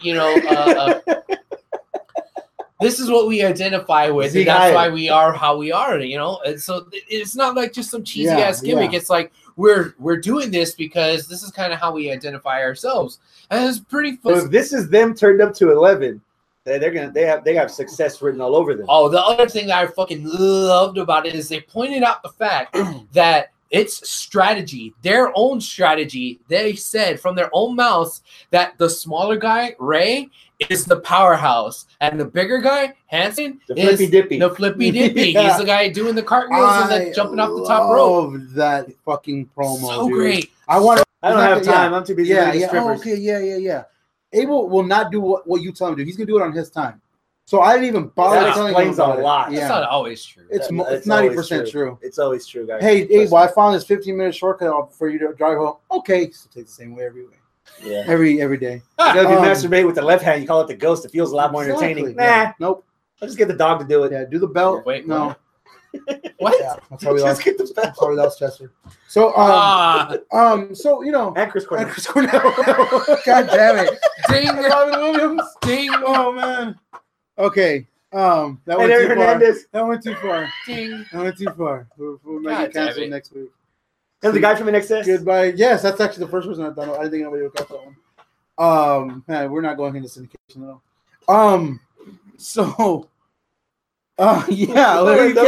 this is what we identify with, and that's why we are how we are, And so it's not like just some cheesy ass gimmick. It's like we're doing this because this is kind of how we identify ourselves, and it's pretty fun. So if this is them turned up to 11. They have success written all over them. Oh, the other thing that I fucking loved about it is they pointed out the fact that it's strategy, their own strategy. They said from their own mouths that the smaller guy, Ray, is the powerhouse, and the bigger guy, Hanson, the flippy dippy. He's the guy doing the cartwheels and then jumping off the top rope. That fucking promo, so dude. Great. I don't have time. I'm too busy. Yeah. Abel will not do what you tell him to do. He's gonna do it on his time. So I didn't even bother telling him about a lot. That's not always true. It's 90% true. It's always true, guys. Hey, Abel, I found this 15-minute shortcut for you to drive home. Okay, so take the same way every way. Yeah, every day. If you masturbate with the left hand, you call it the ghost. It feels a lot more entertaining. Yeah. Nope. I'll just get the dog to do it. Yeah, do the belt. Wait, no. What? Yeah, that's how we lost. Get the belt. Sorry, that was Chester. So, so and Chris Cornell. God damn it! Ding, Robin Williams. Ding. Oh man. Okay. That went too far. That went too far. Ding. That went too far. We'll make it cancel next week. And the guy from NXS. Goodbye. Yes, that's actually the first person I thought of. I didn't think nobody would catch that one. Man, we're not going into syndication though. So. Yeah,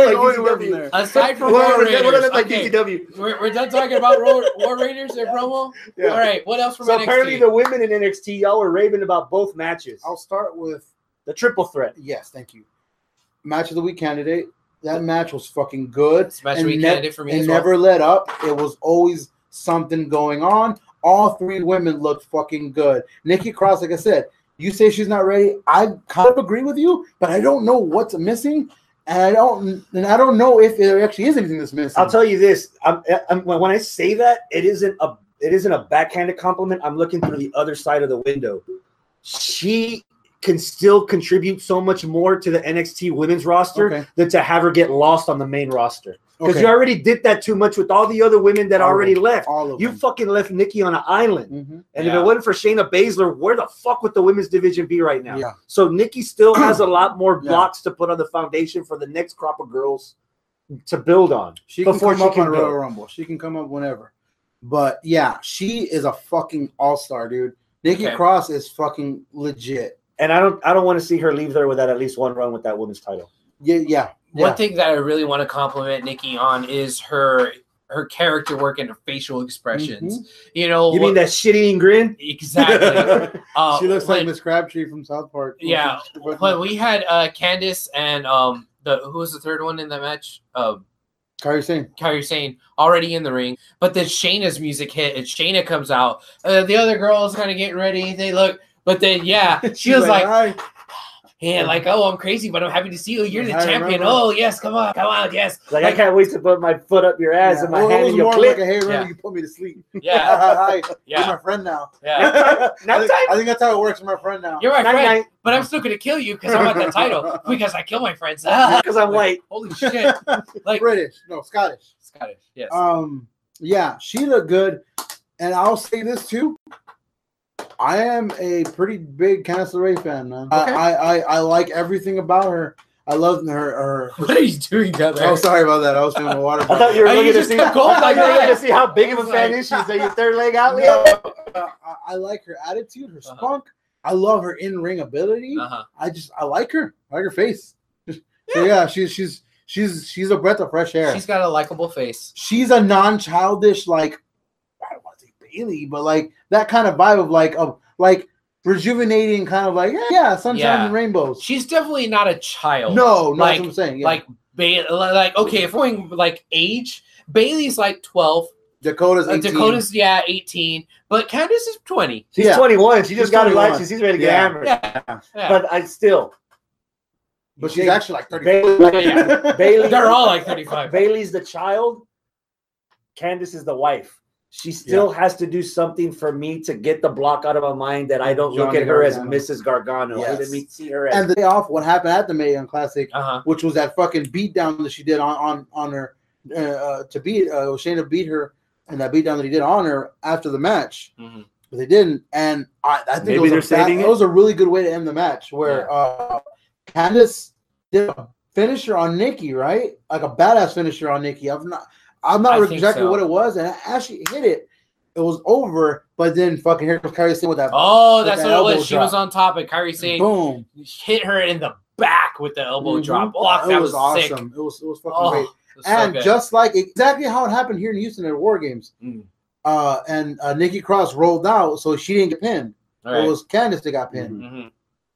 aside from War Raiders, like DCW. We're done talking about War Raiders, their promo. Yeah. All right, what else from NXT? Apparently the women in NXT, y'all were raving about both matches. I'll start with the triple threat. Yes, thank you. Match of the week candidate. That match was fucking good. Match of the week candidate for me. It never let up. It was always something going on. All three women looked fucking good. Nikki Cross, like I said. You say she's not ready. I kind of agree with you, but I don't know what's missing, and I don't know if there actually is anything that's missing. I'll tell you this: when I say that, it isn't a backhanded compliment. I'm looking through the other side of the window. She can still contribute so much more to the NXT women's roster than to have her get lost on the main roster. Because you already did that too much with all the other women that already left. You fucking left Nikki on an island. And if it wasn't for Shayna Baszler, where the fuck would the women's division be right now? Yeah. So Nikki still has a lot more blocks to put on the foundation for the next crop of girls to build on. She can come up on Royal Rumble. She can come up whenever. But yeah, she is a fucking all-star, dude. Nikki Cross is fucking legit. And I don't want to see her leave there without at least one run with that women's title. Yeah. One thing that I really want to compliment Nikki on is her character work and her facial expressions. You mean that shit-eating grin? Exactly. She looks like Miss Crabtree from South Park. Yeah. When we had Candice and who was the third one in that match? Kairi Sane. Kairi Sane already in the ring, but then Shayna's music hit and Shayna comes out. The other girls kind of getting ready. They look, but then she was like, "Hi." yeah, like, oh, I'm crazy, but I'm happy to see you. You're the I champion. remember. Oh, yes, come on, yes. Like, I can't wait to put my foot up your ass and my Well, it hand was in your more clip. like a, hey, remember Yeah. you put me to sleep. Yeah, Hi, Yeah. you're my friend now. yeah. I think that's how it works. You're my friend now. You're my Night, friend, night. but I'm still gonna kill you because I want that title because I kill my friends. Because I'm white. Holy shit! Like British, no, Scottish. Scottish, yes. Yeah, she looked good, and I'll say this too. I am a pretty big Candice LeRae fan, man. Okay. I like everything about her. I love her. What are you doing down there? Oh, sorry about that. I was feeling the water. I thought you were Oh, you looking to just see. got cold like you were looking that. to see how big of a I was fan like- is she? Is that your third leg out, No, Leo? I like her attitude, her Uh-huh. spunk. I love her in-ring ability. Uh-huh. I like her. I like her face. So yeah, she's a breath of fresh air. She's got a likable face. She's a non-childish, like, I don't want to say Bailey, but like that kind of vibe of like rejuvenating, kind of like sunshine Yeah. and rainbows. She's definitely not a child. No, like- that's what I'm saying. Yeah. Like like okay, if we're going like age, Bailey's like 12. Dakota's 18. Dakota's 18, but Candice is 20. She's Yeah. 21. She She's just got her 21. license. She's ready to get Yeah. hammered. Yeah. But I still. but she's actually like 30. Bailey. Bailey. They're all like 35. Bailey's the child. Candice is the wife. She still has to do something for me to get the block out of my mind that I don't look Johnny at her as Gargano. Mrs. Gargano. Yes. Let me see her as. And the day off, what happened at the Mae Young Classic, Uh-huh. which was that fucking beatdown that she did on her to beat Shayna beat her, and that beatdown that he did on her after the match. Mhm. But they didn't, and I think Maybe it was they're saving it it? was a really good way to end the match where Candice did a finisher on Nikki, right? Like a badass finisher on Nikki. I'm not I think exactly so. what it was, and as she hit it, it was over. But then fucking here comes Kairi Sane with that. Oh, with that's that what it elbow was. She was drop. on top, and Kairi Sane Boom. hit her in the back with the elbow Mhm. drop. Oh, that was sick. awesome. It was fucking Oh, great. it was so And good. just like exactly how it happened here in Houston at War Games. Mm. And Nikki Cross rolled out, so she didn't get pinned. All right. It was Candice that got pinned. Mhm.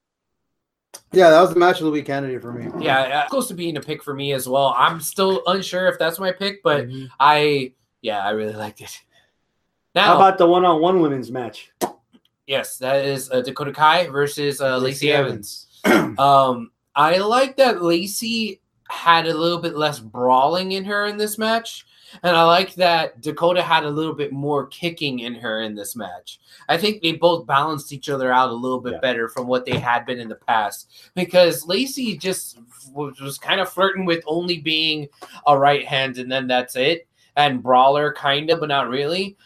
Yeah, that was the match of the week candidate for me. Yeah, it's close to being a pick for me as well. I'm still unsure if that's my pick, but Mhm. I really liked it. Now, How about the one-on-one women's match? yes, that is Dakota Kai versus Lacey Lacey Evans. I like that Lacey had a little bit less brawling in her in this match, and I like that Dakota had a little bit more kicking in her in this match. I think they both balanced each other out a little bit better from what they had been in the past, because Lacey just was kind of flirting with only being a right hand, and then that's it, and brawler kind of, but not really.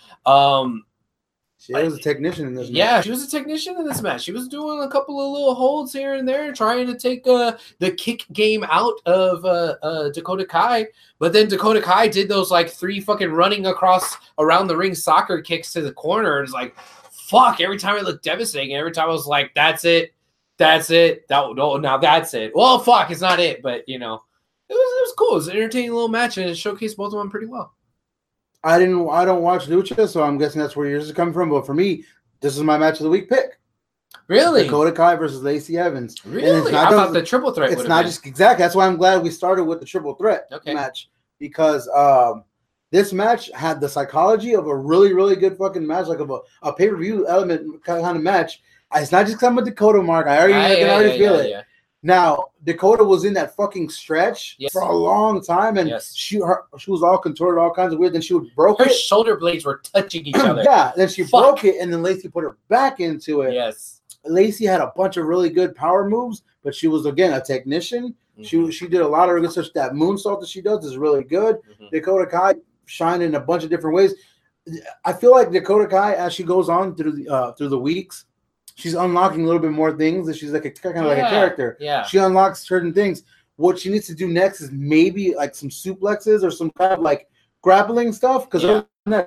She was a technician in this match. Yeah, she was a technician in this match. She was doing a couple of little holds here and there, trying to take the kick game out of Dakota Kai. But then Dakota Kai did those like 3 fucking running across around the ring soccer kicks to the corner. It's like, fuck, every time it looked devastating. Every time I was like, that's it. That's it. Now that's it. Well, fuck, it's not it. But, you know, it was cool. It was an entertaining little match, and it showcased both of them pretty well. I don't watch Lucha, so I'm guessing that's where yours is coming from. But for me, this is my match of the week pick. Really? Dakota Kai versus Lacey Evans. And it's Really? not I just- thought the triple threat It's would not just exactly. That's why I'm glad we started with the triple threat match, because this match had the psychology of a really, really good fucking match, like of a pay-per-view element kind of match. It's not just coming with Dakota, Mark. I can already feel it. Yeah. Now, Dakota was in that fucking stretch Yes. for a long time, and Yes. she was all contorted, all kinds of weird. Then she broke Her it. shoulder blades were touching each other. Yeah, then she Fuck. broke it, and then Lacey put her back into it. Yes. Lacey had a bunch of really good power moves, but she was again a technician. Mhm. She did a lot of good stuff. That moonsault that she does is really good. Mhm. Dakota Kai shined in a bunch of different ways. I feel like Dakota Kai, as she goes on through the weeks, she's unlocking a little bit more things. And she's like a kind of like a character. Yeah. She unlocks certain things. What she needs to do next is maybe like some suplexes or some kind of like grappling stuff. Because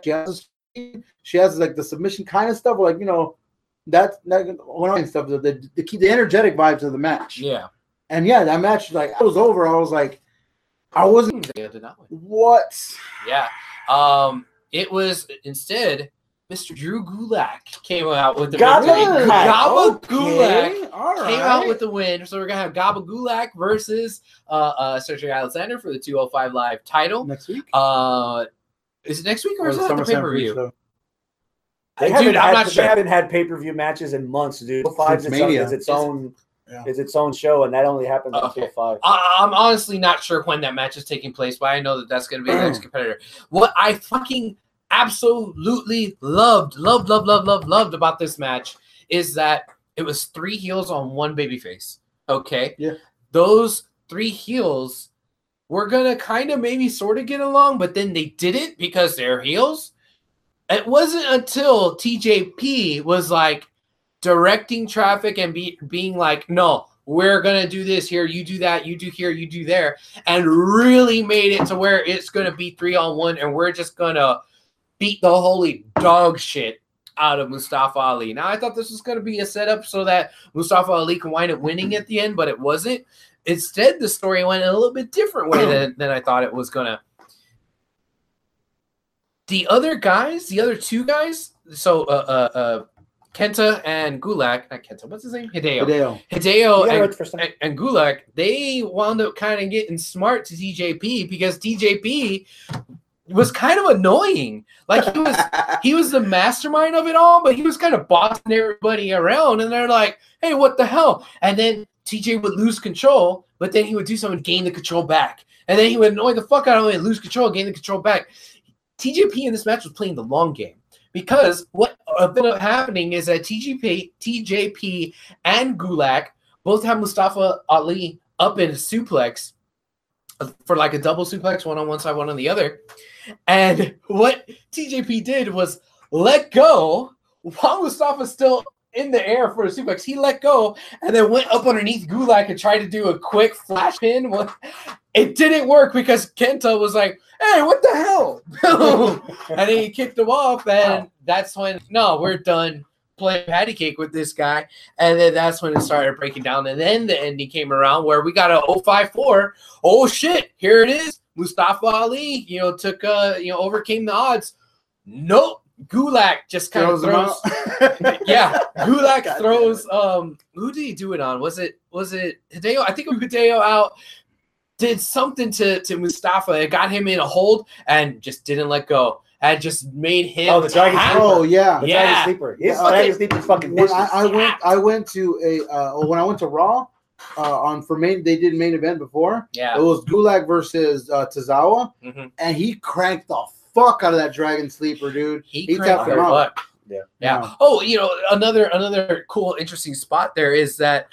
she has like the submission kind of stuff, like, you know, that stuff. The energetic vibes of the match. Yeah. And yeah, that match, like, it was over. I was like, I wasn't. They did not win. What? Yeah. It was instead Mr. Drew Gulak came out with the Gaba victory. Gulak. Gaba Okay, Gulak all came out right. with the win. So we're gonna have Gaba Gulak versus Cedric Alexander for the 205 Live title. Next week. Is it next week or Or is the it at the SummerSlam pay per view? pre-show. Dude, I'm not They sure. haven't had pay-per-view matches in months, dude. 5 Since Mania. is its own. Yeah. It's its own show, and that only happens on Okay. 5. I'm honestly not sure when that match is taking place, but I know that that's going to be the next competitor. What I fucking absolutely loved about this match is that it was 3 heels on 1 babyface. Okay? Yeah. Those 3 heels were going to kind of maybe sort of get along, but then they didn't because they're heels. It wasn't until TJP was like directing traffic and being like, no, we're going to do this here. You do that. You do here. You do there. And really made it to where it's going to be 3-on-1 and we're just going to beat the holy dog shit out of Mustafa Ali. Now, I thought this was going to be a setup so that Mustafa Ali can wind up winning at the end, but it wasn't. Instead, the story went in a little bit different way than I thought it was going to. The other 2 guys, so Kenta and Gulak, not Kenta, what's his name? Hideo and Gulak, they wound up kind of getting smart to TJP because TJP was kind of annoying. Like he was the mastermind of it all, but he was kind of bossing everybody around, and they're like, hey, what the hell? And then TJ would lose control, but then he would do something to gain the control back. And then he would annoy the fuck out of him and lose control, gain the control back. TJP in this match was playing the long game because what ended up happening is that TJP and Gulak both have Mustafa Ali up in a suplex for like a double suplex, one on one side, one on the other. And what TJP did was let go while Mustafa's still in the air for a suplex. He let go and then went up underneath Gulak and tried to do a quick flash pin. It didn't work because Kenta was like, hey, what the hell? And then he kicked him off, and that's when, no, we're done playing patty cake with this guy. And then that's when it started breaking down. And then the ending came around where we got a 0-5-4. Oh, shit, here it is. Mustafa Ali, took, overcame the odds. Nope. Gulak just kind of throws. Yeah, Gulak throws. Who did he do it on? Was it Hideo? I think it was Hideo out. Did something to Mustafa. It got him in a hold and just didn't let go. And just made him. Oh, the Dragon Sleeper. Oh yeah, the Dragon Sleeper. His Dragon Sleeper is fucking vicious. I went to when I went to Raw they did main event before. Yeah, it was Gulak versus Tozawa, and he cranked the fuck out of that Dragon Sleeper, dude. He tapped him out. Yeah. Oh, another cool, interesting spot there is that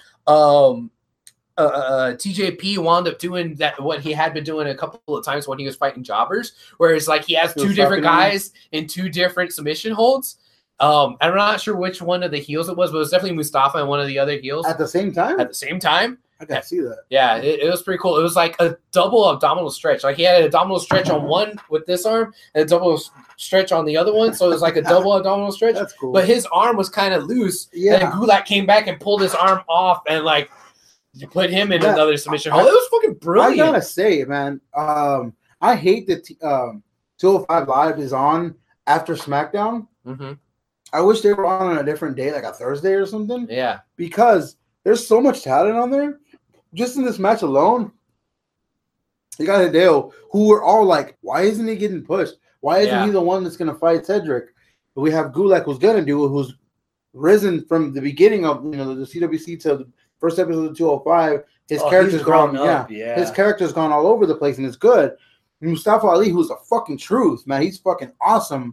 TJP wound up doing that what he had been doing a couple of times when he was fighting jobbers, where it's like he has 2 different guys in 2 different submission holds. I'm not sure which one of the heels it was, but it was definitely Mustafa and one of the other heels at the same time. I gotta see that. Yeah, it was pretty cool. It was like a double abdominal stretch. Like he had an abdominal stretch on one with this arm and a double stretch on the other one. So it was like a double abdominal stretch. That's cool. But his arm was kind of loose. Yeah. And Gulak came back and pulled his arm off and like put him in another submission hold. It was fucking brilliant. I gotta say, man, I hate that 205 Live is on after SmackDown. Mm-hmm. I wish they were on a different day, like a Thursday or something. Yeah. Because there's so much talent on there. Just in this match alone, you got Hideo, who we're all like, why isn't he getting pushed? Why isn't he the one that's going to fight Cedric? But we have Gulak, who's going to do it, who's risen from the beginning of the CWC to the first episode of 205. His character's gone up. Yeah. His character's gone all over the place, and it's good. Mustafa Ali, who's a fucking truth, man. He's fucking awesome.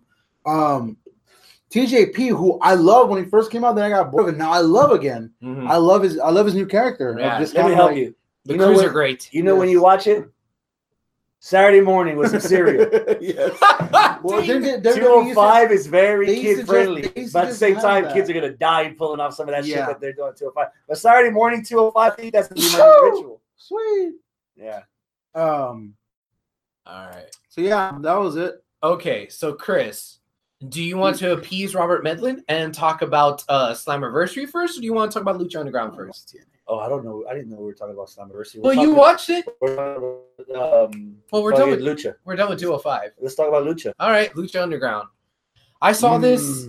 TJP, who I love when he first came out, then I got bored of it. Now I love again. Mm-hmm. I love his new character. Yeah. Let me help you. The crews are great. You know when you watch it? Saturday morning with some cereal. Yes. Well, 205 is very kid friendly, but at the same time, kids are gonna die pulling off some of that shit that they're doing 205. But Saturday morning 205, I think that's gonna be my ritual. Sweet. Yeah. All right. So yeah, that was it. Okay, so Chris, do you want to appease Robert Medlin and talk about Slammiversary first, or do you want to talk about Lucha Underground first? Oh, I don't know. I didn't know we were talking about Slammiversary. Well, you watched it. We're done with We're done with Lucha. We're done with 205. Let's talk about Lucha. All right, Lucha Underground. I saw this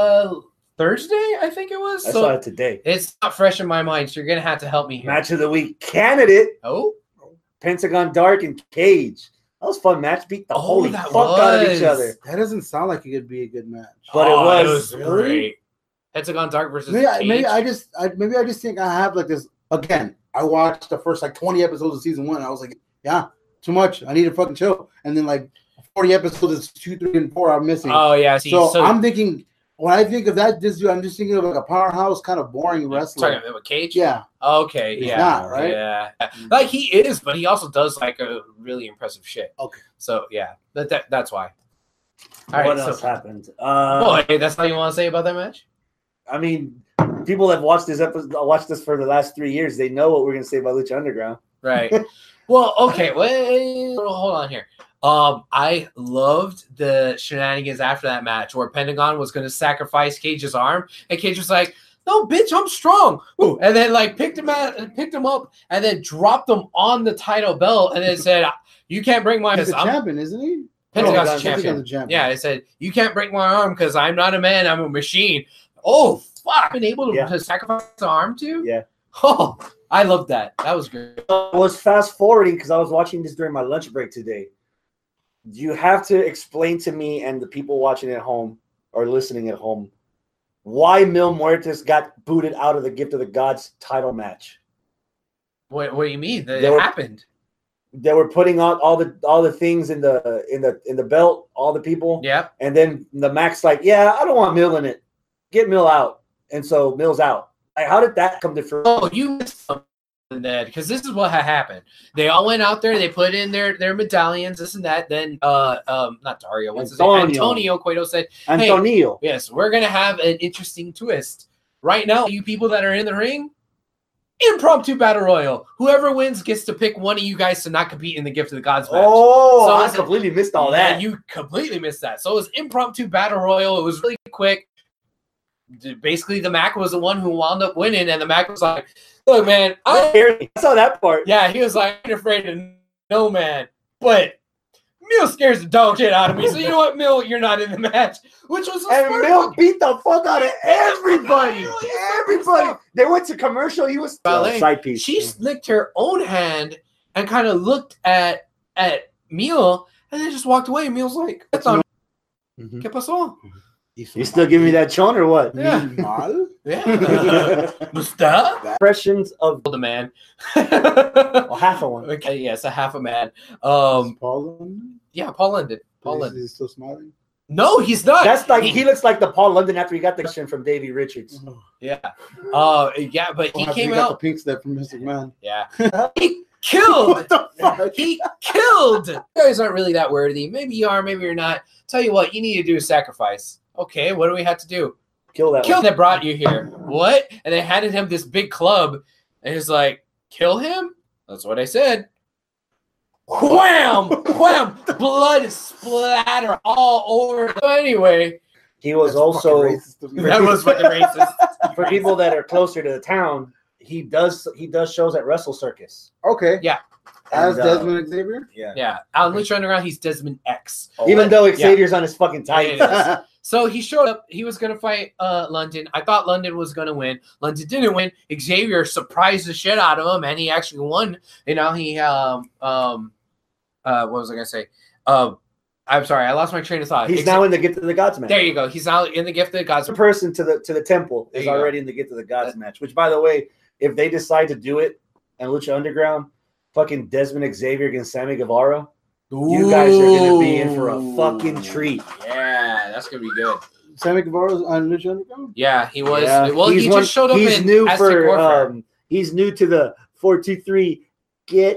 Thursday, I think it was. I saw it today. It's not fresh in my mind, so you're gonna have to help me here. Match of the week candidate. Oh, Pentagon Dark and Cage. That was a fun match. Beat the holy that fuck out of each was. other. That doesn't sound like it could be a good match. But it was great. Pentagon Dark versus Maybe Cage. I just think I have like this again. I watched the first like 20 episodes of season 1. I was like, yeah, too much. I need to fucking chill. And then like 40 episodes, 2, 3, and 4 I'm missing. Oh yeah. See, so I'm thinking when I think of that, this dude, I'm just thinking of like a powerhouse kind of boring wrestler. Talking about Cage. Yeah. Okay. He's Yeah. not, right? Yeah. Like he is, but he also does like a really impressive shit. Okay. So yeah, that's why. What else happened? Boy, that's all you want to say about that match? I mean, people that watched this episode, watched this for the last 3 years, they know what we're gonna say about Lucha Underground. Right. Well, okay. Wait, hold on here. I loved the shenanigans after that match where Pentagon was going to sacrifice Cage's arm, and Cage was like, "No, bitch, I'm strong." Ooh. And then like picked him up, and then dropped him on the title belt, and then said, "You can't break my." He's the champion, isn't he? Pentagon's the champion. Yeah, I said, "You can't break my arm because I'm not a man, I'm a machine." Oh fuck! Been able to sacrifice the arm too? Yeah. Oh, I loved that. That was great. I was fast forwarding because I was watching this during my lunch break today. You have to explain to me and the people watching at home or listening at home why Mil Muertes got booted out of the Gift of the Gods title match. What do you mean? It happened. They were putting out all the things in the belt, all the people. Yeah. And then the Mac's like, yeah, I don't want Mil in it. Get Mil out. And so Mil's out. Like, how did that come to fruition? Oh, you missed something, Ned, because this is what had happened. They all went out there, they put in their medallions, this and that. Then not Dario, what's his name? Antonio Cueto said, "Hey, Antonio, yes, we're gonna have an interesting twist. Right now, you people that are in the ring, impromptu battle royal. Whoever wins gets to pick one of you guys to not compete in the Gift of the Gods match." Oh, so I completely missed all that. You completely missed that. So it was impromptu battle royal. It was really quick. Basically, the Mac was the one who wound up winning, and the Mac was like, "Look, man, I saw that part." Yeah, he was like, "I'm afraid of no man, but Mil scares the dog shit out of me. So you know what, Mil, you're not in the match." Which was Mil beat the fuck out of everybody. Everybody. They went to commercial. He was side piece. She licked her own hand and kind of looked at Mil, and then just walked away. And Mil's like, "That's not. ¿Qué pasó? You still giving me that chon or what?" Yeah. Yeah. Impressions of the man. Well, half of one. Okay, yes, a half a man. Paul London? Yeah, Paul London. Paul London. Is he still smiling? No, he's not. That's like he looks like the Paul London after he got the question from Davey Richards. Yeah. Yeah, but he came out the pink slip from Mr. Man. Yeah. He killed. What the fuck? He killed. You guys aren't really that worthy. Maybe you are, maybe you're not. Tell you what, you need to do a sacrifice. Okay, what do we have to do? Kill that one. That brought you here. What? And they handed him this big club, and he's like, "Kill him?" That's what I said. Wham! Wham! Blood splatter all over. So anyway, he was also that was fucking racist. For people that are closer to the town, he does shows at Wrestle Circus. Okay. Yeah. As Desmond Xavier? Yeah. On Lucha Underground, he's Desmond X. Even though Xavier's on his fucking tights. So he showed up. He was going to fight London. I thought London was going to win. London didn't win. Xavier surprised the shit out of him, and he actually won. You know, he what was I going to say? I'm sorry, I lost my train of thought. He's now in the Gift of the Gods match. There you go. He's now in the Gift of the Gods. The person to the temple is already in the Gift of the Gods match. Which, by the way, if they decide to do it and Lucha Underground, fucking Desmond Xavier against Sammy Guevara. You guys are going to be in for a fucking treat. Yeah, that's going to be good. Sammy Guevara's on Lucha Underground? Yeah, he was. Yeah. Well, he just showed up in new Aztec for Warfare. He's new to the 423 Get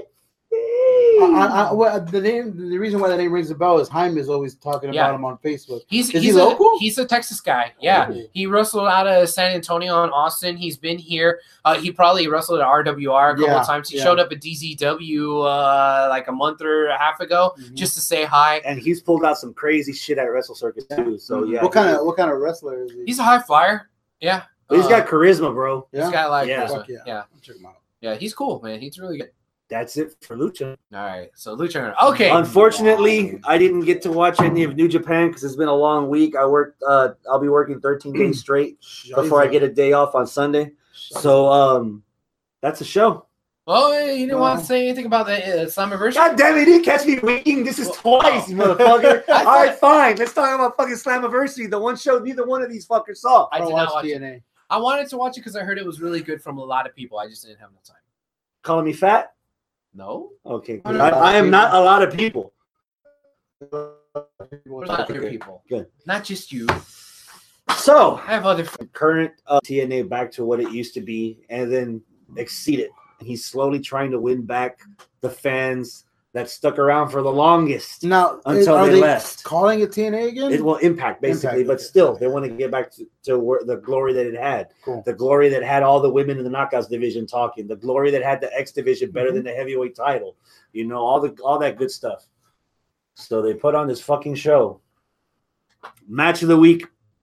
the reason why the name rings a bell is Jaime is always talking about him on Facebook. Is he local? He's a Texas guy. Yeah, he wrestled out of San Antonio and Austin. He's been here. He probably wrestled at RWR a couple of times. He showed up at DZW like a month or a half ago just to say hi. And he's pulled out some crazy shit at Wrestle Circus too. So yeah, what kind of wrestler is he? He's a high flyer. Yeah, but he's got charisma, bro. He's got like charisma. Yeah. Yeah, check him out. Yeah, he's cool, man. He's really good. That's it for Lucha. All right, so Lucha. Okay. Unfortunately, I didn't get to watch any of New Japan because it's been a long week. I worked. I'll be working 13 days straight before I get a day off on Sunday. So that's a show. Oh, you didn't want to say anything about the Slammiversary? God damn it, you didn't catch me winking. This is twice, you motherfucker. All right, fine. Let's talk about fucking Slammiversary. The one show neither one of these fuckers saw. I did not watch TNA. it. I wanted to watch it because I heard it was really good from a lot of people. I just didn't have enough time. Calling me fat? No. Okay. I am not a lot of people. There's a lot of other people. Good. Not just you. So, I have other friends. Current TNA back to what it used to be and then exceed it. He's slowly trying to win back the fans that stuck around for the longest Now, until are they left. Calling it TNA again? It will Impact, basically, but still, they want to get back to where the glory that it had. Cool. The glory that had all the women in the Knockouts division talking. The glory that had the X division better than the heavyweight title. You know, all that good stuff. So they put on this fucking show. Match of the week.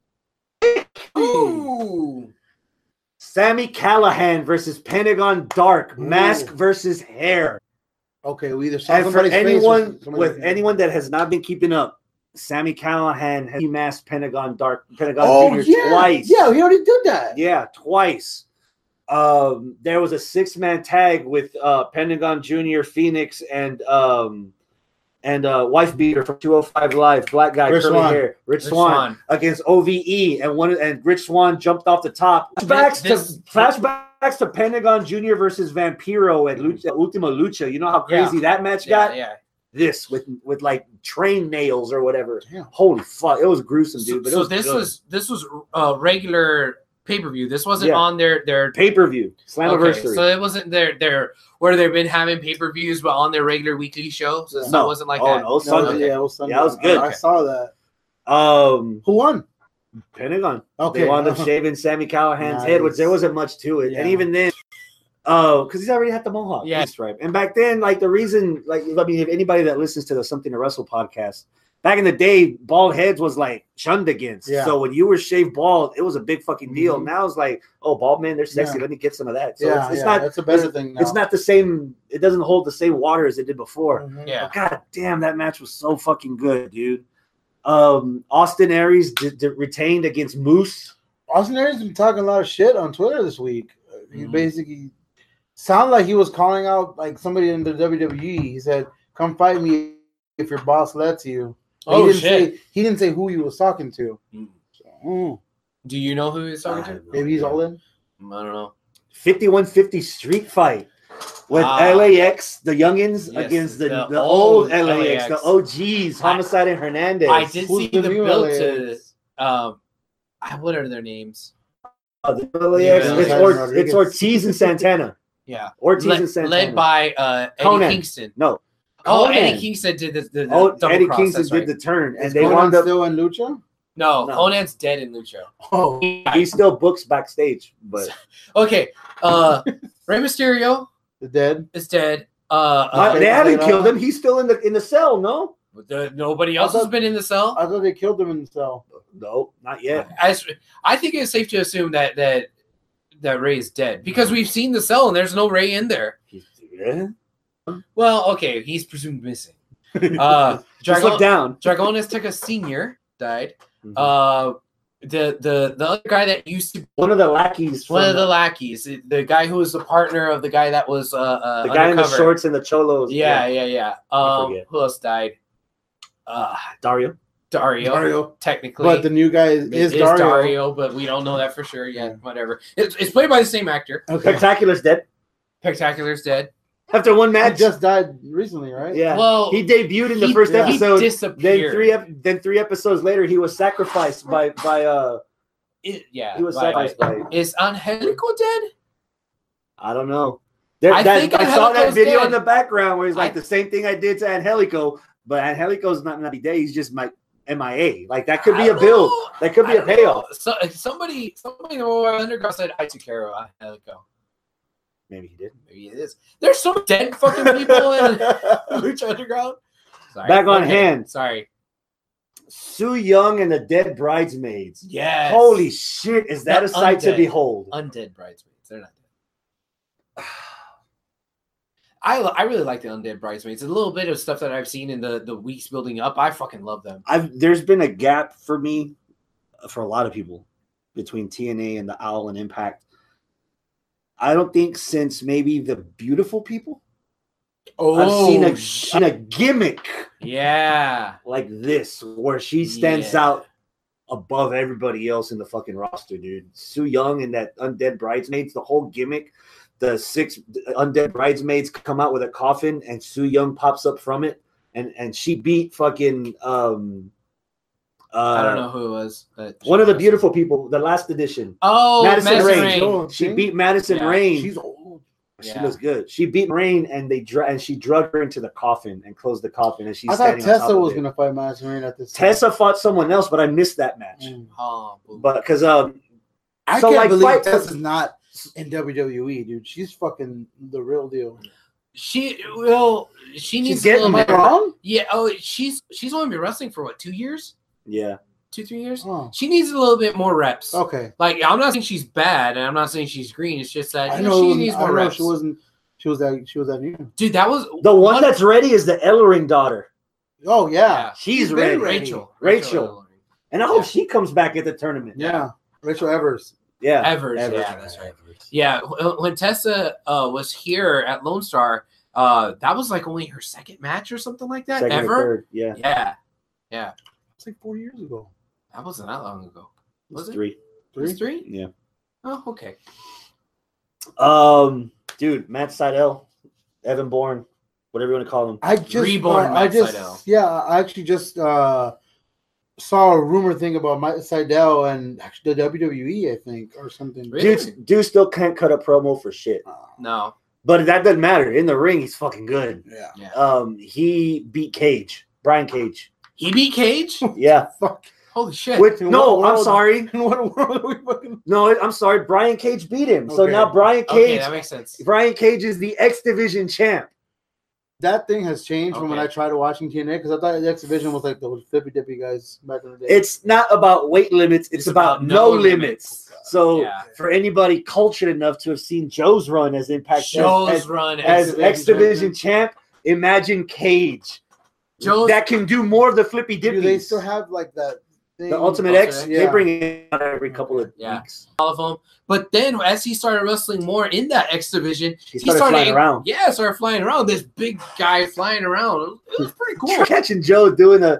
Ooh. Sami Callihan versus Pentagon Dark. Mask versus hair. Okay, we either saw And for somebody's face or anyone that has not been keeping up, Sami Callihan has masked Pentagon Jr. twice. Yeah, he already did that. Yeah, twice. There was a 6-man tag with Pentagon Jr., Phoenix, and Wife Beater from 205 Live, black guy, curly hair, Rich Swann against OVE, and Rich Swann jumped off the top. Flashbacks to Pentagon Jr. versus Vampiro at Ultima Lucha. You know how crazy that match got? Yeah. This with like train nails or whatever. Damn. Holy fuck, it was gruesome, dude. But this was regular pay-per-view. This wasn't on their pay-per-view Slammiversary. Okay, so it wasn't their where they've been having pay-per-views, but on their regular weekly show. So it wasn't like that. No, Sunday. Yeah, it was Sunday. Yeah, it was good. I saw that. Who won? Pentagon. Okay. They wound up shaving Sami Callihan's head, which there wasn't much to it. Yeah. And even then, because he's already had the mohawk. Yeah. That's right. And back then, like the reason, like, I mean, if anybody that listens to the Something to Wrestle podcast, back in the day, bald heads was like shunned against. Yeah. So when you were shaved bald, it was a big fucking deal. Now it's like, oh, bald men, they're sexy. Yeah. Let me get some of that. So Yeah, it's not. that's a better thing now. It's not the same. It doesn't hold the same water as it did before. Mhm. Yeah. But God damn, that match was so fucking good, dude. Austin Aries retained against Moose. Austin Aries been talking a lot of shit on Twitter this week. He basically sounded like he was calling out like somebody in the WWE. He said, "Come fight me if your boss lets you." Oh, he didn't say who he was talking to. So, Do you know who he's talking to? maybe he's all in. I don't know. 5150 street fight with LAX, the youngins, Yes, against the the old old LAX, the OGs, Homicide and Hernandez. I did Who's see the the new bill LAX? to what are their names? The LAX, Yeah. it's Ortiz and Santana. Yeah. Ortiz and Santana. Led by Eddie Conan. Kingston. No. Oh, Conan. Eddie Kingston did the double Eddie cross, Kingston that's did right. the turn, and Is they Conan wound up. still in Lucha? No, No. Conan's dead in Lucha. Oh, He still books backstage, but Okay. Rey Mysterio the dead. is dead. they haven't killed him. He's still in the cell. No, Nobody else has been in the cell. I thought they killed him in the cell. no, not yet. I think it's safe to assume that Ray is dead because we've seen the cell and there's no Ray in there. Yeah. Well, okay, he's presumed missing. Just look down. Dragones Teca Senior died. Mhm. The other guy that used to be One of the lackeys. one of the lackeys, the guy who was the partner of the guy that was the guy in the undercover. shorts and the cholos. Yeah. I forget. Who else died? Dario. Dario. Technically, But the new guy is Dario. but we don't know that for sure yet. Whatever. It's played by the same actor. Okay. Spectacular's dead Spectacular's dead. after one He match. just died recently, right? Yeah. Well, He debuted in the he- first he episode. disappeared. Then three episodes later, he was sacrificed by Yeah. he was sacrificed by. Is Angelico dead? I don't know. I think I saw that Angelico's video dead. in the background where he's like I- the same thing I did to Angelico, but Angelico's not dead. He's just my MIA. Like that could be I a don't build. know. That could be I a don't know. payoff. So somebody in the World Underground said I took care of Angelico. Maybe he did. Maybe it is. There's some dead fucking people in Lucha Underground. Sorry. Back on Okay. hand. Sorry. Sue Young and the Dead Bridesmaids. Yes. Holy shit! Is that The a sight to undead. behold? Undead bridesmaids. They're not dead. I really like the Undead Bridesmaids. A little bit of stuff that I've seen in the weeks building up. I fucking love them. There's been a gap for me, for a lot of people, between TNA and the Owl and Impact. I don't think since maybe the Beautiful People. I've seen a gimmick, like this, where she stands out above everybody else in the fucking roster, dude. Su Yung and that Undead Bridesmaids, the whole gimmick. The 6 Undead Bridesmaids come out with a coffin, and Su Yung pops up from it, and she beat fucking I don't know who it was, but one of the Beautiful People, the last edition. Oh, Madison Rain. Rain. She beat Madison Rain. She's old. She looks good. She beat Rain, and she drug her into the coffin and closed the coffin. And she's I thought Tessa was gonna fight Madison Rain at this time. Tessa fought someone else, but I missed that match. Oh, but because I so can't like believe Tessa's not in WWE, dude. She's fucking the real deal. She needs getting a little bit wrong. Yeah. Oh, she's only been wrestling for what, 2 years? Yeah. 2-3 years. Oh. She needs a little bit more reps. Okay. Like, I'm not saying she's bad, and I'm not saying she's green. It's just that I know, know she needs more reps. She was that new. Dude, that was the one that's ready is the Ellering daughter. Oh yeah, she's ready. Rachel. And I hope she comes back at the tournament. Yeah, Rachel Evers. Yeah, Evers. Yeah, that's right. Yeah, when Tessa was here at Lone Star, that was like only her second match or something like that. Second ever. Third, yeah. It's like 4 years ago. That wasn't that long ago. Was it 3? It was 3? Yeah. Oh, okay. Dude, Matt Sydal, Evan Bourne, whatever you want to call him. I just Reborn Matt Sydal. Yeah, I actually just saw a rumor thing about Matt Sydal and actually the WWE, I think, or something. Really? Dude still can't cut a promo for shit. No. But that doesn't matter. In the ring, he's fucking good. Yeah. He beat Cage, Brian Cage. He beat Cage? Yeah. Fuck. Holy shit. I'm sorry. In what world are we fucking? No, I'm sorry. Brian Cage beat him. So Okay. now Brian Cage. Okay, that makes sense. Brian Cage is the X Division champ. That thing has changed from when Okay. I tried watching TNA because I thought the X Division was like those flippy dippy guys back in the day. It's not about weight limits. It's about no limits. So Yeah. for anybody cultured enough to have seen Joe's run as Impact Joe's run as X Division champ, imagine Cage. Joe's That can do more of the flippy Do dippies. they still have like that thing? The Ultimate X, Yeah. they bring it out every couple of Yeah. weeks. all of them. But then as he started wrestling more in that X Division, He started flying around. Yeah, started flying around. This big guy flying around. It was pretty cool. Catching Joe doing a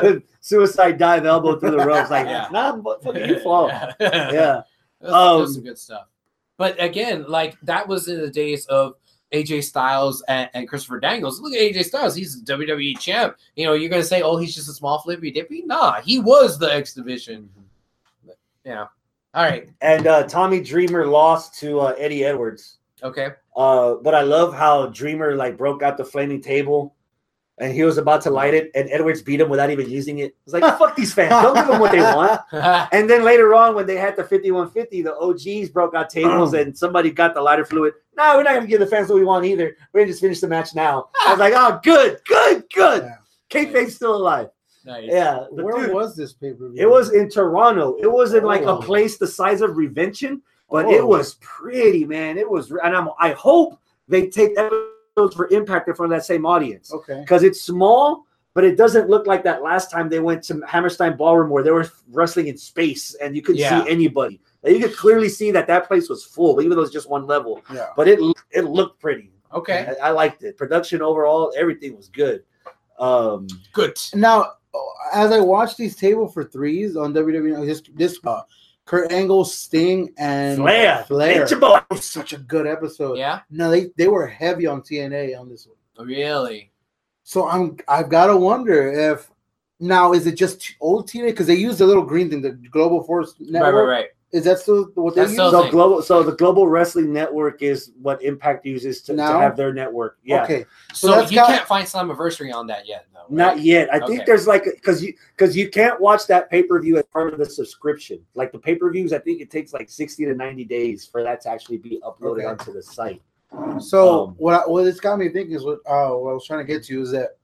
suicide dive elbow through the ropes, like, Yeah. nah, but fucking you fall. Yeah. Yeah. That was some good stuff. But again, like that was in the days of AJ Styles and Christopher Daniels. Look at AJ Styles; he's a WWE champ. You know, you're gonna say, "Oh, he's just a small flippy dippy." Nah, he was the X Division. But, yeah. All right. And Tommy Dreamer lost to Eddie Edwards. Okay. But I love how Dreamer like broke out the flaming table, and he was about to light it, and Edwards beat him without even using it. It's like, fuck these fans. Don't give them what they want. And then later on, when they had the 5150, the OGs broke out tables, and somebody got the lighter fluid. No, we're not going to give the fans what we want either. We're going to just finish the match now. I was like, oh, good. Yeah. Kayfabe's still alive. Nice. Yeah. but Where dude, was this pay-per-view? it was in Toronto. It was in like a Oh. place the size of Revention, but Oh. it was pretty, man. It was, and I hope they take episodes for Impact in front of that same audience Okay. because it's small, but it doesn't look like that last time they went to Hammerstein Ballroom where they were wrestling in space and you couldn't Yeah. see anybody. Like, you could clearly see that place was full, even though it's just one level. Yeah. But it looked pretty. Okay. I liked it. Production overall, everything was good. Good. Now, as I watch these table for threes on WWE, this Kurt Angle, Sting, and Flair. Flair. Ain't your boy. It was such a good episode. Yeah. No, they were heavy on TNA on this one. Really. So I've got to wonder if now is it just old TNA because they use the little green thing, the Global Force Network. Right. Is that still what they That's use? still- So the Global Wrestling Network is what Impact uses to Now? have their network. Yeah. Okay. So that's you got- can't find Slammiversary on that yet, though. Right? Not yet. I Okay. think there's like because you can't watch that pay-per-view as part of the subscription. Like the pay-per-views, I think it takes like 60 to 90 days for that to actually be uploaded Okay. onto the site. So what it's got me thinking is what I was trying to get to is that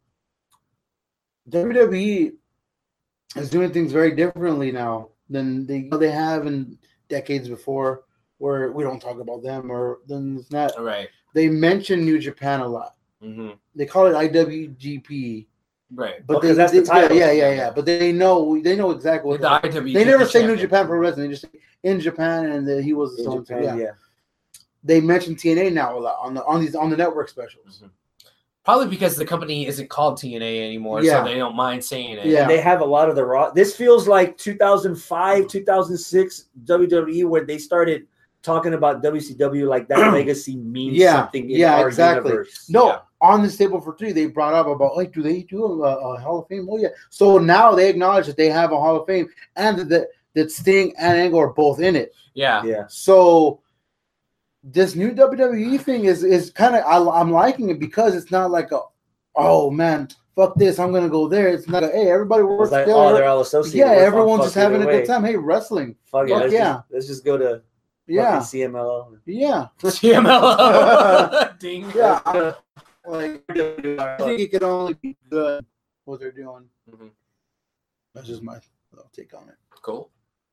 WWE is doing things very differently now than they have in decades before. where we don't talk about them, or then it's not. All right. They mention New Japan a lot. Mm-hmm. They call it IWGP, Right. but because that's the title. Yeah. But they know exactly what. The IWGP They never say New champion. Japan Pro Wrestling. They just say in Japan, and that he was In so Japan, yeah. They mention TNA now a lot on the network specials. Mhm. Probably because the company isn't called TNA anymore, Yeah. so they don't mind saying it. Yeah. And they have a lot of the raw. This feels like 2005, 2006 WWE, where they started talking about WCW like that legacy means something in our universe. No, Yeah. on this table for 3, they brought up about like, do they do a Hall of Fame? Oh yeah. So now they acknowledge that they have a Hall of Fame, and that Sting and Angle are both in it. Yeah. Yeah. So this new WWE thing is kind of I'm liking it because it's not like oh man, fuck this, I'm gonna go there. It's not hey, everybody works It's like, together. they're all associated. Yeah, We're everyone's fuck just having a either good time. Hey, wrestling. Fuck Fuck yeah. Let's just go to Yeah. CMLL. Yeah. CMLL. Ding. Yeah. Like I think it could only be good what they're doing. Mhm. That's just my take on it. Cool.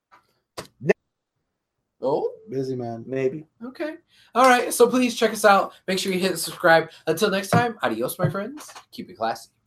Oh, Busy man. Maybe. okay. All right. So please check us out. Make sure you hit subscribe. Until next time, adios, my friends. Keep it classy.